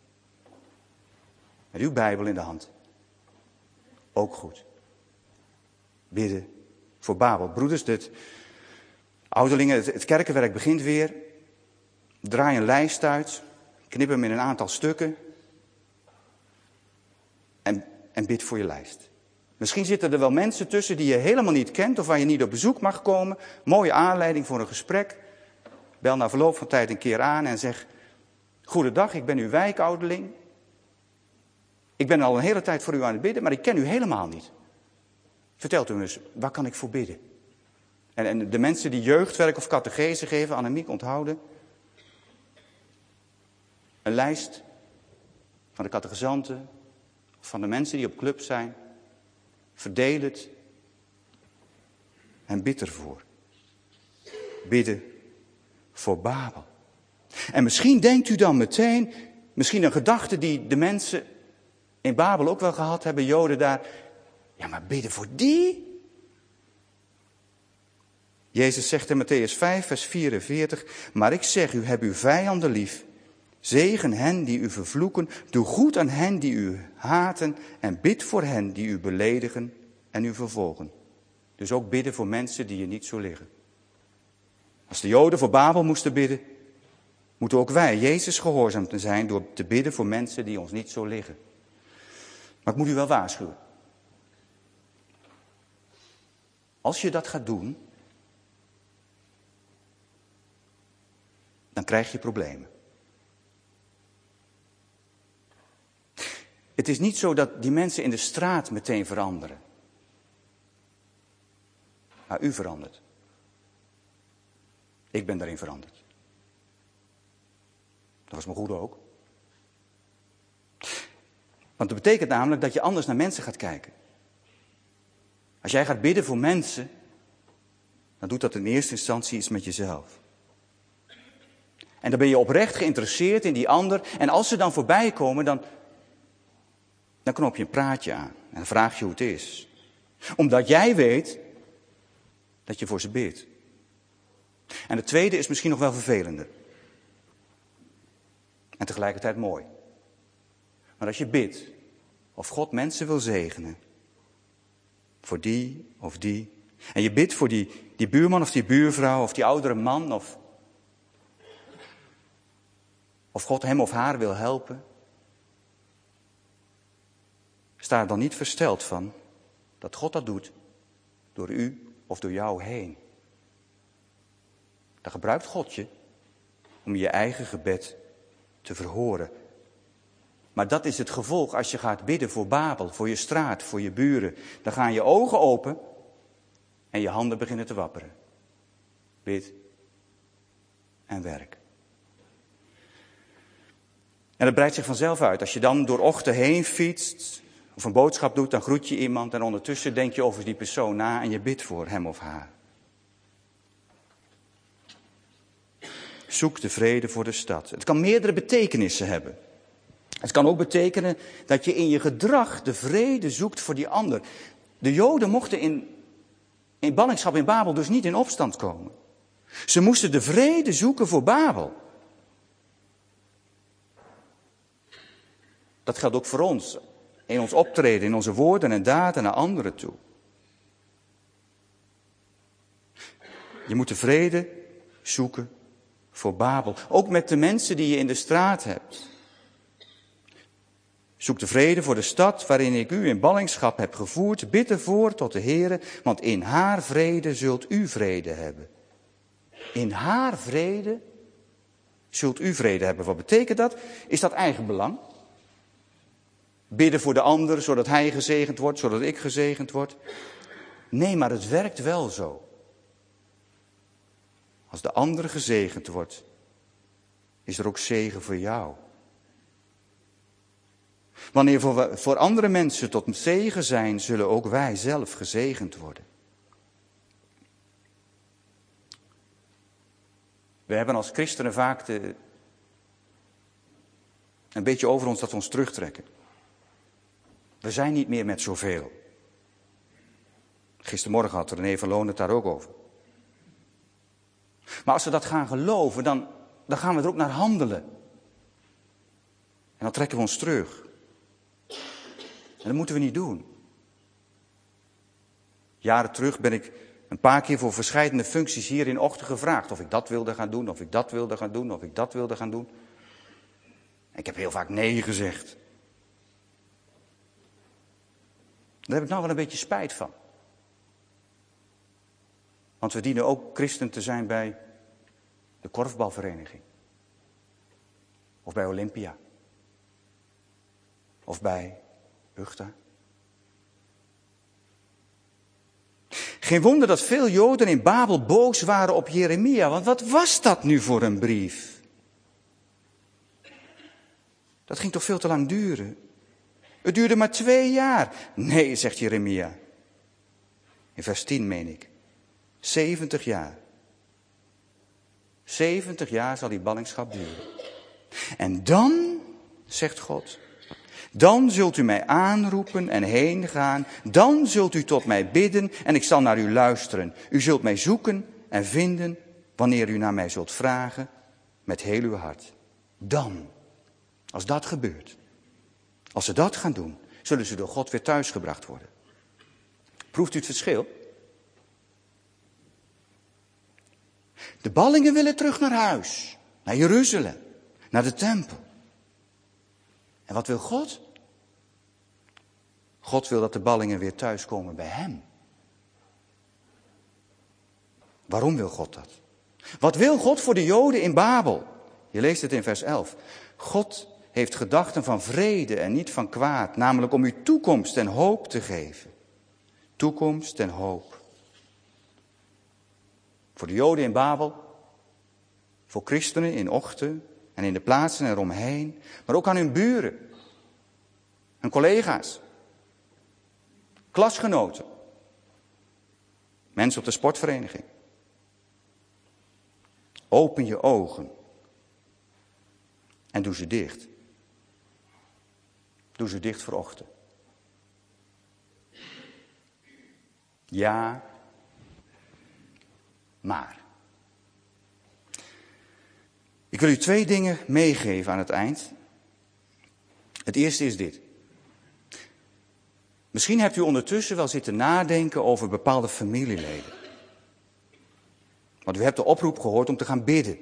met uw Bijbel in de hand, ook goed. Bidden voor Babel. Broeders, dit, ouderlingen, het, het kerkenwerk begint weer. Draai een lijst uit. Knip hem in een aantal stukken. En, en bid voor je lijst. Misschien zitten er wel mensen tussen die je helemaal niet kent of waar je niet op bezoek mag komen. Mooie aanleiding voor een gesprek. Bel na verloop van tijd een keer aan en zeg: goedendag, ik ben uw wijkouderling. Ik ben al een hele tijd voor u aan het bidden, maar ik ken u helemaal niet. Vertelt u me eens, waar kan ik voor bidden? En, en de mensen die jeugdwerk of catechese geven, Annemiek, onthouden. Een lijst van de catechizanten, van de mensen die op club zijn. Verdeel het. en bid ervoor. Bidden voor Babel. En misschien denkt u dan meteen, misschien een gedachte die de mensen in Babel ook wel gehad hebben, Joden daar. Ja, maar bidden voor die? Jezus zegt in Mattheüs vijf, vers vierenveertig, maar ik zeg u, heb uw vijanden lief. Zegen hen die u vervloeken, doe goed aan hen die u haten en bid voor hen die u beledigen en u vervolgen. Dus ook bidden voor mensen die je niet zo liggen. Als de Joden voor Babel moesten bidden, moeten ook wij Jezus gehoorzaam te zijn door te bidden voor mensen die ons niet zo liggen. Maar ik moet u wel waarschuwen. Als je dat gaat doen, dan krijg je problemen. Het is niet zo dat die mensen in de straat meteen veranderen. Maar u verandert. Ik ben daarin veranderd. Dat was mijn goede ook. Want dat betekent namelijk dat je anders naar mensen gaat kijken. Als jij gaat bidden voor mensen, dan doet dat in eerste instantie iets met jezelf. En dan ben je oprecht geïnteresseerd in die ander. En als ze dan voorbij komen, dan, dan knop je een praatje aan. En dan vraag je hoe het is. Omdat jij weet dat je voor ze bidt. En het tweede is misschien nog wel vervelender. En tegelijkertijd mooi. Maar als je bidt, of God mensen wil zegenen, voor die of die, en je bidt voor die, die buurman of die buurvrouw of die oudere man, of, of God hem of haar wil helpen, sta er dan niet versteld van dat God dat doet door u of door jou heen. Dan gebruikt God je om je eigen gebed te verhoren. Maar dat is het gevolg als je gaat bidden voor Babel, voor je straat, voor je buren. Dan gaan je ogen open en je handen beginnen te wapperen. Bid en werk. En dat breidt zich vanzelf uit. Als je dan door ochten heen fietst of een boodschap doet, dan groet je iemand en ondertussen denk je over die persoon na en je bidt voor hem of haar. Zoek de vrede voor de stad. Het kan meerdere betekenissen hebben. Het kan ook betekenen dat je in je gedrag de vrede zoekt voor die ander. De Joden mochten in, in ballingschap in Babel dus niet in opstand komen. Ze moesten de vrede zoeken voor Babel. Dat geldt ook voor ons. In ons optreden, in onze woorden en daden naar anderen toe. Je moet de vrede zoeken voor Babel. Ook met de mensen die je in de straat hebt. Zoek de vrede voor de stad waarin ik u in ballingschap heb gevoerd. Bid ervoor tot de Heere, want in haar vrede zult u vrede hebben. In haar vrede zult u vrede hebben. Wat betekent dat? Is dat eigenbelang? Bidden voor de ander, zodat hij gezegend wordt, zodat ik gezegend word? Nee, maar het werkt wel zo. Als de ander gezegend wordt, is er ook zegen voor jou. Wanneer we voor andere mensen tot zegen zijn, zullen ook wij zelf gezegend worden. We hebben als christenen vaak de, een beetje over ons dat we ons terugtrekken. We zijn niet meer met zoveel. Gistermorgen had René van Loon het daar ook over. Maar als we dat gaan geloven, dan, dan gaan we er ook naar handelen. En dan trekken we ons terug. En dat moeten we niet doen. Jaren terug ben ik een paar keer voor verschillende functies hier in Ochten gevraagd. Of ik dat wilde gaan doen, of ik dat wilde gaan doen, of ik dat wilde gaan doen. Ik heb heel vaak nee gezegd. Daar heb ik nou wel een beetje spijt van. Want we dienen ook christen te zijn bij de korfbalvereniging. Of bij Olympia. Of bij Uchta. Geen wonder dat veel Joden in Babel boos waren op Jeremia. Want wat was dat nu voor een brief? Dat ging toch veel te lang duren? Het duurde maar twee jaar. Nee, zegt Jeremia. In vers tien meen ik. zeventig jaar. zeventig jaar zal die ballingschap duren. En dan, zegt God, dan zult u mij aanroepen en heen gaan. Dan zult u tot mij bidden en ik zal naar u luisteren. U zult mij zoeken en vinden wanneer u naar mij zult vragen met heel uw hart. Dan, als dat gebeurt, als ze dat gaan doen, zullen ze door God weer thuisgebracht worden. Proeft u het verschil? De ballingen willen terug naar huis, naar Jeruzalem, naar de tempel. En wat wil God? God wil dat de ballingen weer thuiskomen bij hem. Waarom wil God dat? Wat wil God voor de Joden in Babel? Je leest het in vers elf. God heeft gedachten van vrede en niet van kwaad, namelijk om u toekomst en hoop te geven. Toekomst en hoop. Voor de Joden in Babel, voor christenen in Ochten en in de plaatsen eromheen, maar ook aan hun buren, hun collega's, klasgenoten, mensen op de sportvereniging. Open je ogen en doe ze dicht. Doe ze dicht voor ochtend. Ja, maar. Ik wil u twee dingen meegeven aan het eind. Het eerste is dit. Misschien hebt u ondertussen wel zitten nadenken over bepaalde familieleden. Want u hebt de oproep gehoord om te gaan bidden.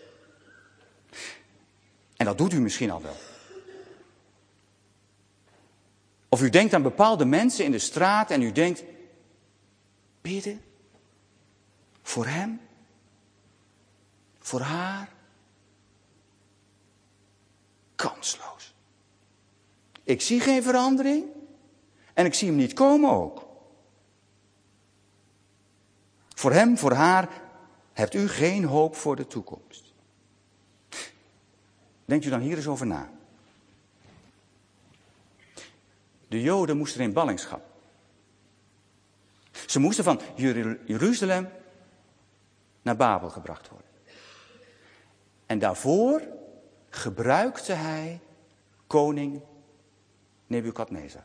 En dat doet u misschien al wel. Of u denkt aan bepaalde mensen in de straat en u denkt, bidden? Voor hem? Voor haar? Kansloos. Ik zie geen verandering en ik zie hem niet komen ook. Voor hem, voor haar hebt u geen hoop voor de toekomst. Denkt u dan hier eens over na. De Joden moesten in ballingschap. Ze moesten van Jeruzalem naar Babel gebracht worden. En daarvoor gebruikte hij koning Nebukadnezar.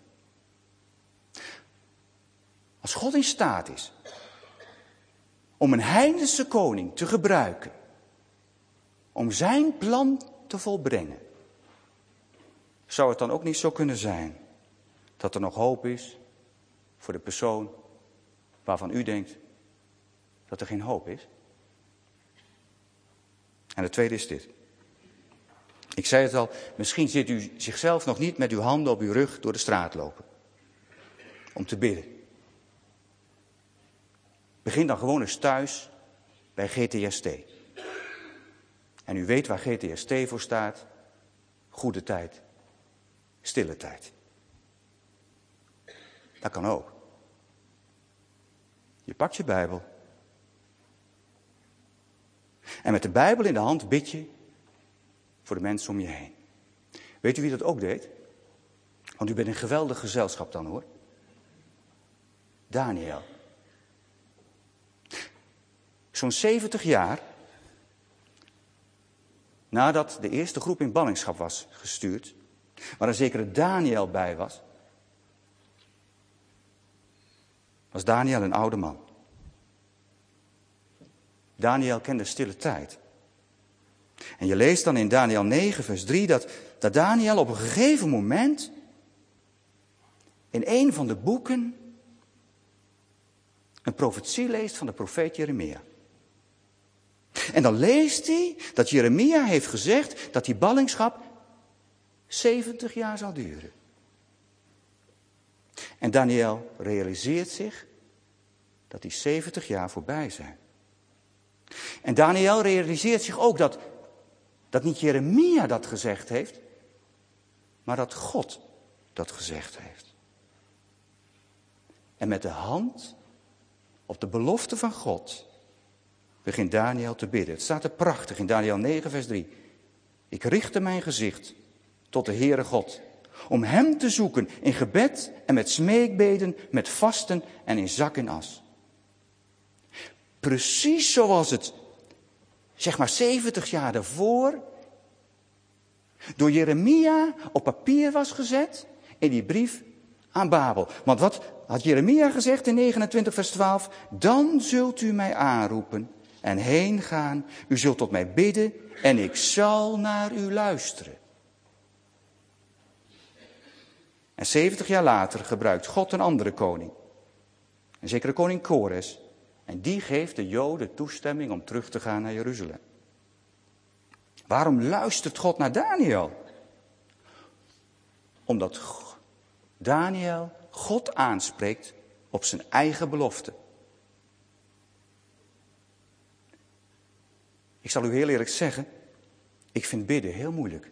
Als God in staat is om een heidense koning te gebruiken, om zijn plan te volbrengen, zou het dan ook niet zo kunnen zijn dat er nog hoop is voor de persoon waarvan u denkt dat er geen hoop is? En het tweede is dit. Ik zei het al, misschien zit u zichzelf nog niet met uw handen op uw rug door de straat lopen. Om te bidden. Begin dan gewoon eens thuis bij G T S T. En u weet waar G T S T voor staat. Goede tijd. Stille tijd. Dat kan ook. Je pakt je Bijbel. En met de Bijbel in de hand bid je voor de mensen om je heen. Weet u wie dat ook deed? Want u bent in geweldig gezelschap dan, hoor. Daniel. Zo'n zeventig jaar nadat de eerste groep in ballingschap was gestuurd, waar een zekere Daniel bij was, was Daniel een oude man. Daniel kende stille tijd. En je leest dan in Daniel negen vers drie dat, dat Daniel op een gegeven moment in een van de boeken een profetie leest van de profeet Jeremia. En dan leest hij dat Jeremia heeft gezegd dat die ballingschap zeventig jaar zal duren. En Daniel realiseert zich dat die zeventig jaar voorbij zijn. En Daniel realiseert zich ook dat, dat niet Jeremia dat gezegd heeft, maar dat God dat gezegd heeft. En met de hand op de belofte van God begint Daniel te bidden. Het staat er prachtig in Daniel negen vers drie. Ik richtte mijn gezicht tot de Heere God, om hem te zoeken in gebed en met smeekbeden, met vasten en in zak en as. precies zoals het, zeg maar zeventig jaar daarvoor, door Jeremia op papier was gezet in die brief aan Babel. Want wat had Jeremia gezegd in negenentwintig vers twaalf? Dan zult u mij aanroepen en heen gaan. U zult tot mij bidden en ik zal naar u luisteren. En zeventig jaar later gebruikt God een andere koning. Een zekere koning Kores. En die geeft de Joden toestemming om terug te gaan naar Jeruzalem. Waarom luistert God naar Daniel? Omdat Daniel God aanspreekt op zijn eigen belofte. Ik zal u heel eerlijk zeggen, ik vind bidden heel moeilijk.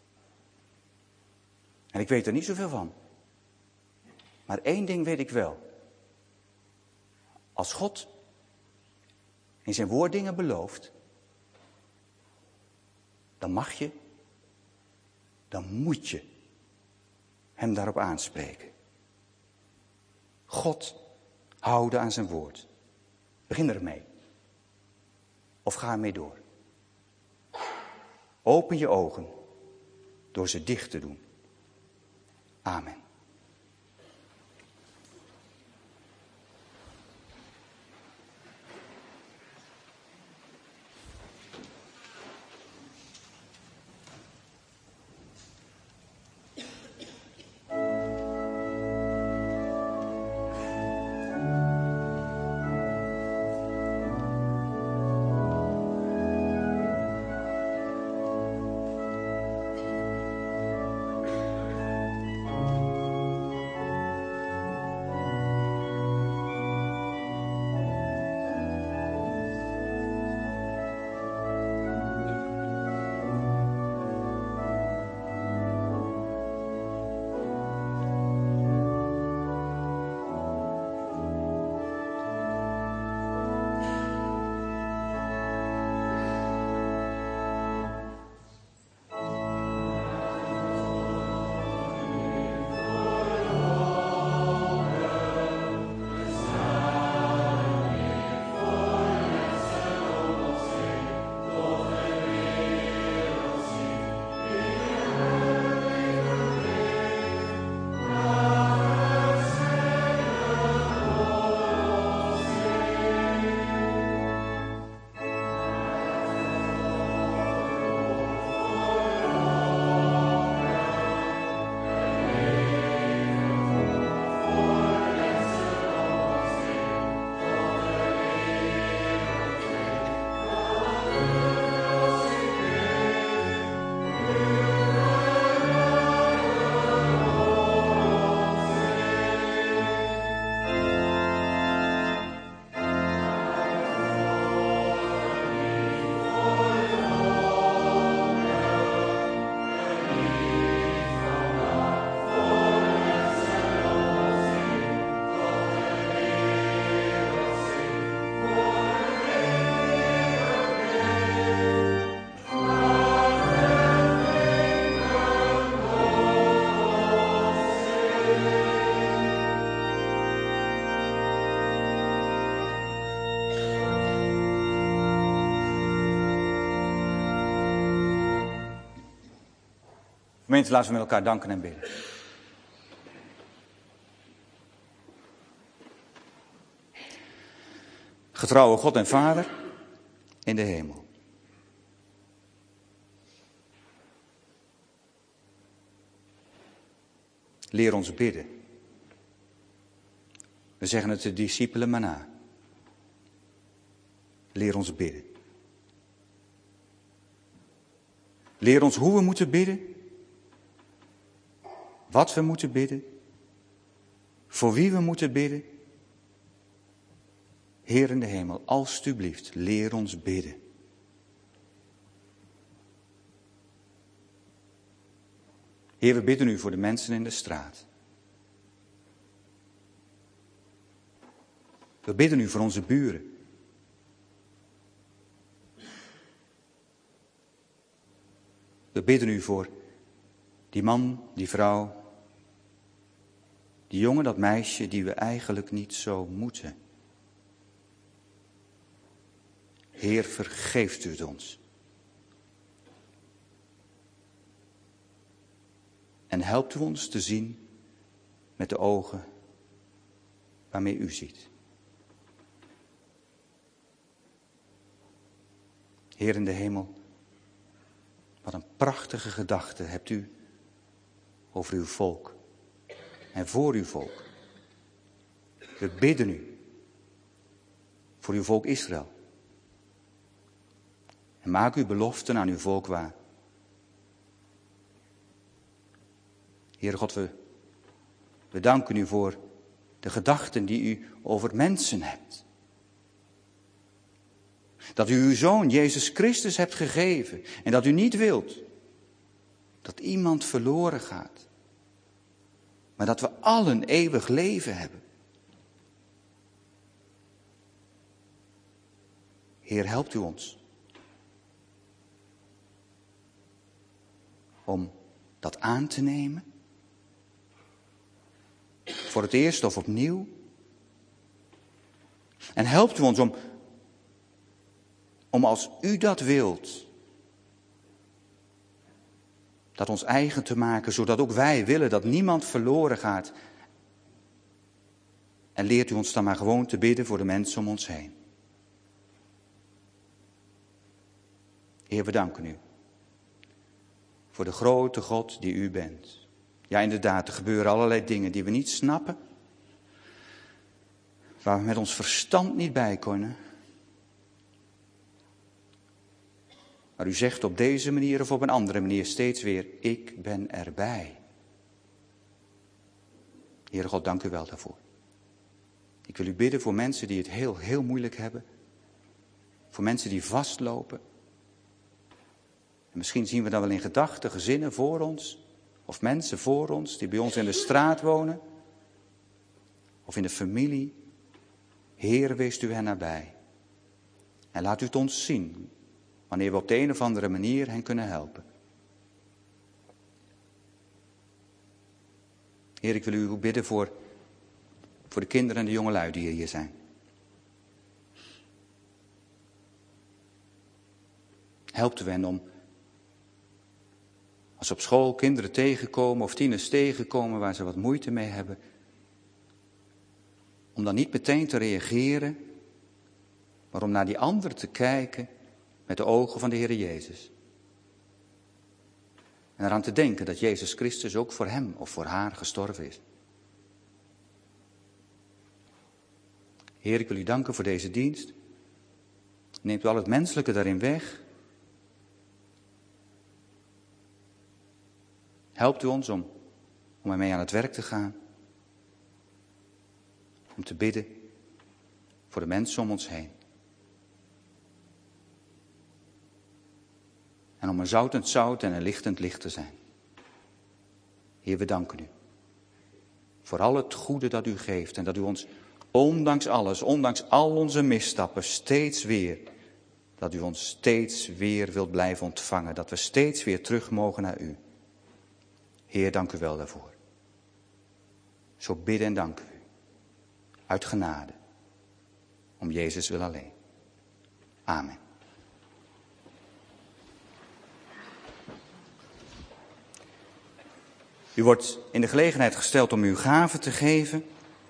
En ik weet er niet zoveel van. Maar één ding weet ik wel. Als God in zijn woord dingen belooft, dan mag je, dan moet je hem daarop aanspreken. God houden aan zijn woord. Begin ermee. Of ga ermee door. Open je ogen door ze dicht te doen. Amen. Gemeente, laten we met elkaar danken en bidden. Getrouwe God en Vader in de hemel. Leer ons bidden. We zeggen het de discipelen maar na. Leer ons bidden. Leer ons hoe we moeten bidden. Wat we moeten bidden. Voor wie we moeten bidden. Heer in de hemel, alstublieft, leer ons bidden. Heer, we bidden u voor de mensen in de straat. We bidden u voor onze buren. We bidden u voor die man, die vrouw, die jongen, dat meisje die we eigenlijk niet zo moeten. Heer, vergeeft u het ons. En helpt u ons te zien met de ogen waarmee u ziet. Heer in de hemel, wat een prachtige gedachte hebt u over uw volk en voor uw volk. We bidden u voor uw volk Israël. En maak uw beloften aan uw volk waar. Heere God, we, we danken u voor de gedachten die u over mensen hebt. Dat u uw Zoon, Jezus Christus, hebt gegeven. En dat u niet wilt dat iemand verloren gaat. Maar dat we allen eeuwig leven hebben. Heer, helpt u ons om dat aan te nemen. Voor het eerst of opnieuw. En helpt u ons om, om als u dat wilt, dat ons eigen te maken, zodat ook wij willen dat niemand verloren gaat. En leert u ons dan maar gewoon te bidden voor de mensen om ons heen. Heer, we danken u voor de grote God die u bent. Ja, inderdaad, er gebeuren allerlei dingen die we niet snappen, waar we met ons verstand niet bij kunnen. Maar u zegt op deze manier of op een andere manier steeds weer, ik ben erbij. Heere God, dank u wel daarvoor. Ik wil u bidden voor mensen die het heel, heel moeilijk hebben. Voor mensen die vastlopen. En misschien zien we dan wel in gedachten gezinnen voor ons. Of mensen voor ons die bij ons in de straat wonen. Of in de familie. Heer, wees u hen nabij. En laat u het ons zien. Wanneer we op de een of andere manier hen kunnen helpen. Heer, ik wil u bidden voor, voor de kinderen en de jongelui die hier zijn. Helpt u hen om, als ze op school kinderen tegenkomen of tieners tegenkomen waar ze wat moeite mee hebben, om dan niet meteen te reageren, maar om naar die anderen te kijken met de ogen van de Heer Jezus. En eraan te denken dat Jezus Christus ook voor hem of voor haar gestorven is. Heer, ik wil u danken voor deze dienst. Neemt u al het menselijke daarin weg. Helpt u ons om, om ermee aan het werk te gaan. Om te bidden voor de mensen om ons heen. En om een zoutend zout en een lichtend licht te zijn. Heer, we danken u. Voor al het goede dat u geeft. En dat u ons, ondanks alles, ondanks al onze misstappen, steeds weer, dat u ons steeds weer wilt blijven ontvangen. Dat we steeds weer terug mogen naar u. Heer, dank u wel daarvoor. Zo bidden en danken u. Uit genade. Om Jezus wil alleen. Amen. U wordt in de gelegenheid gesteld om uw gaven te geven.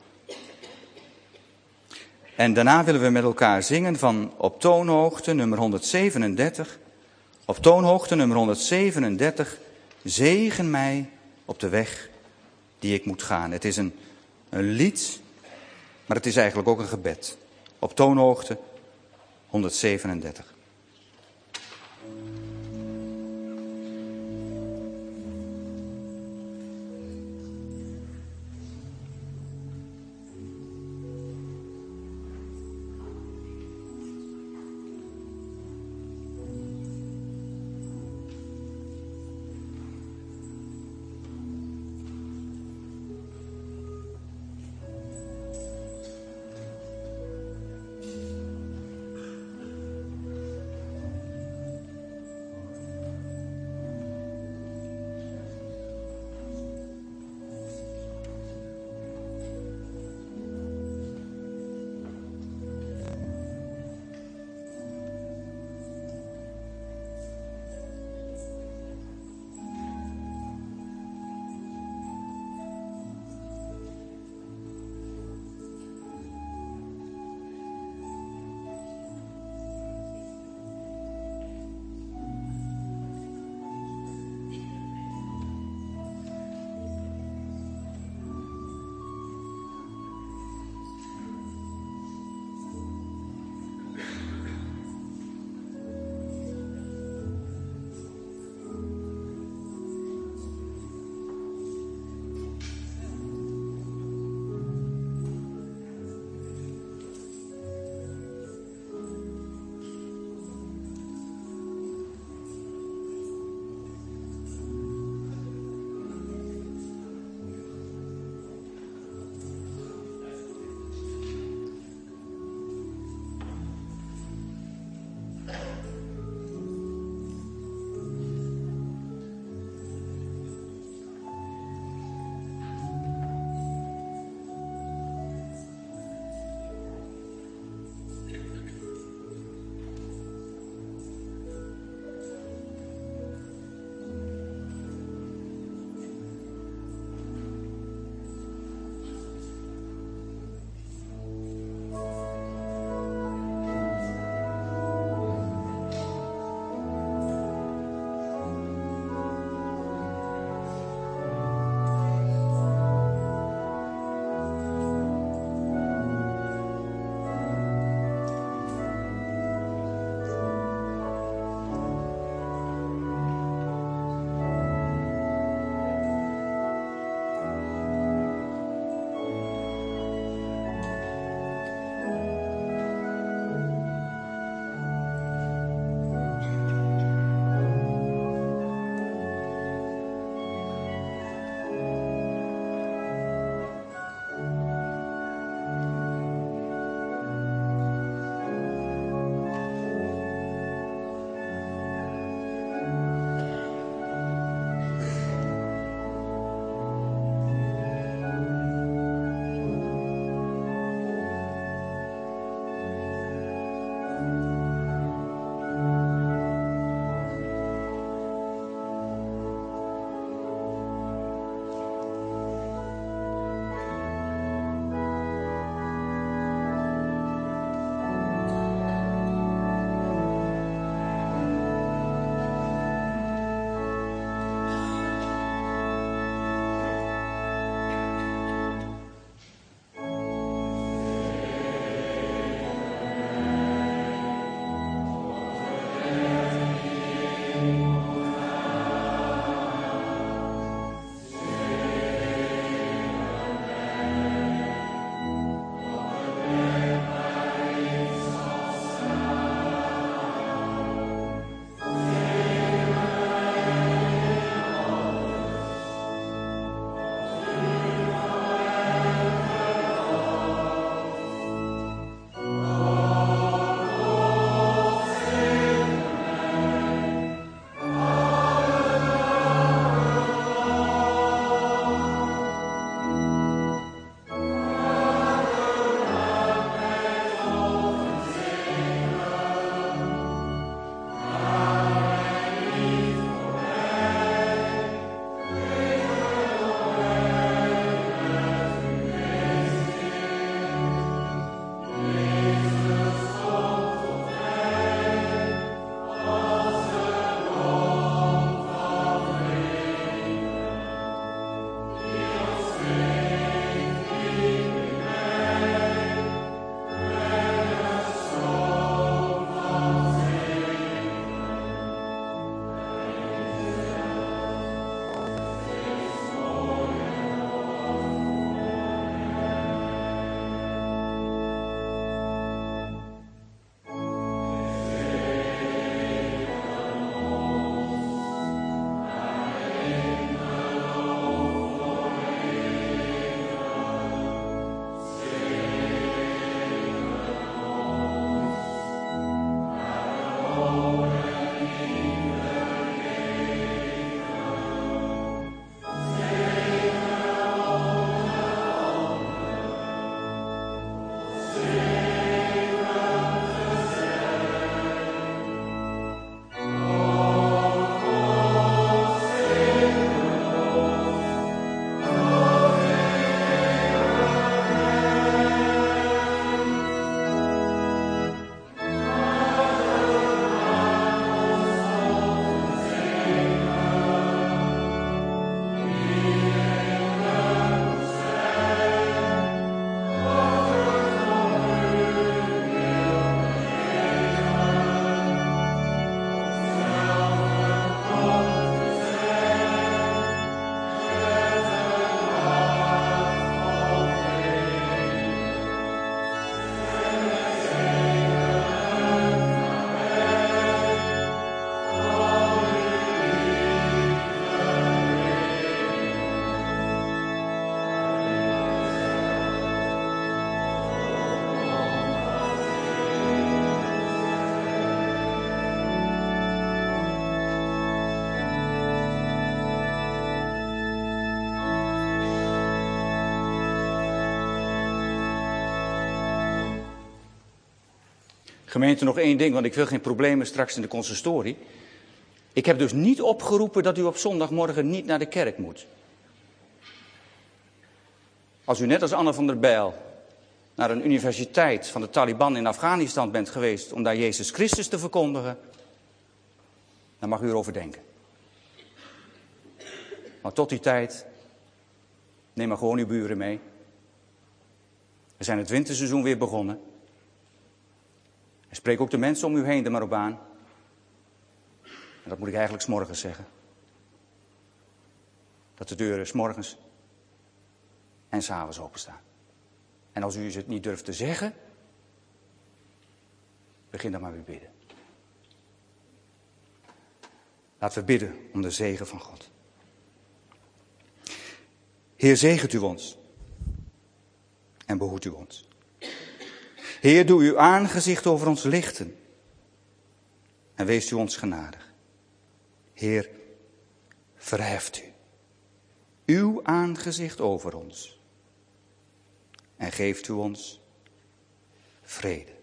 En daarna willen we met elkaar zingen van op toonhoogte nummer honderdzevenendertig. Op toonhoogte nummer honderdzevenendertig. Zegen mij op de weg die ik moet gaan. Het is een, een lied, maar het is eigenlijk ook een gebed. Op toonhoogte honderdzevenendertig. Gemeente, nog één ding, want ik wil geen problemen straks in de consistorie. Ik heb dus niet opgeroepen dat u op zondagmorgen niet naar de kerk moet. Als u net als Anne van der Bijl naar een universiteit van de Taliban in Afghanistan bent geweest om daar Jezus Christus te verkondigen, dan mag u erover denken. Maar tot die tijd, neem maar gewoon uw buren mee. We zijn het winterseizoen weer begonnen. En spreek ook de mensen om u heen er maar op aan. En dat moet ik eigenlijk 's morgens zeggen. Dat de deuren 's morgens en 's avonds openstaan. En als u het niet durft te zeggen, begin dan maar weer bidden. Laten we bidden om de zegen van God. Heer, zegent u ons en behoedt u ons. Heer, doe uw aangezicht over ons lichten en wees u ons genadig. Heer, verheft u uw aangezicht over ons en geeft u ons vrede.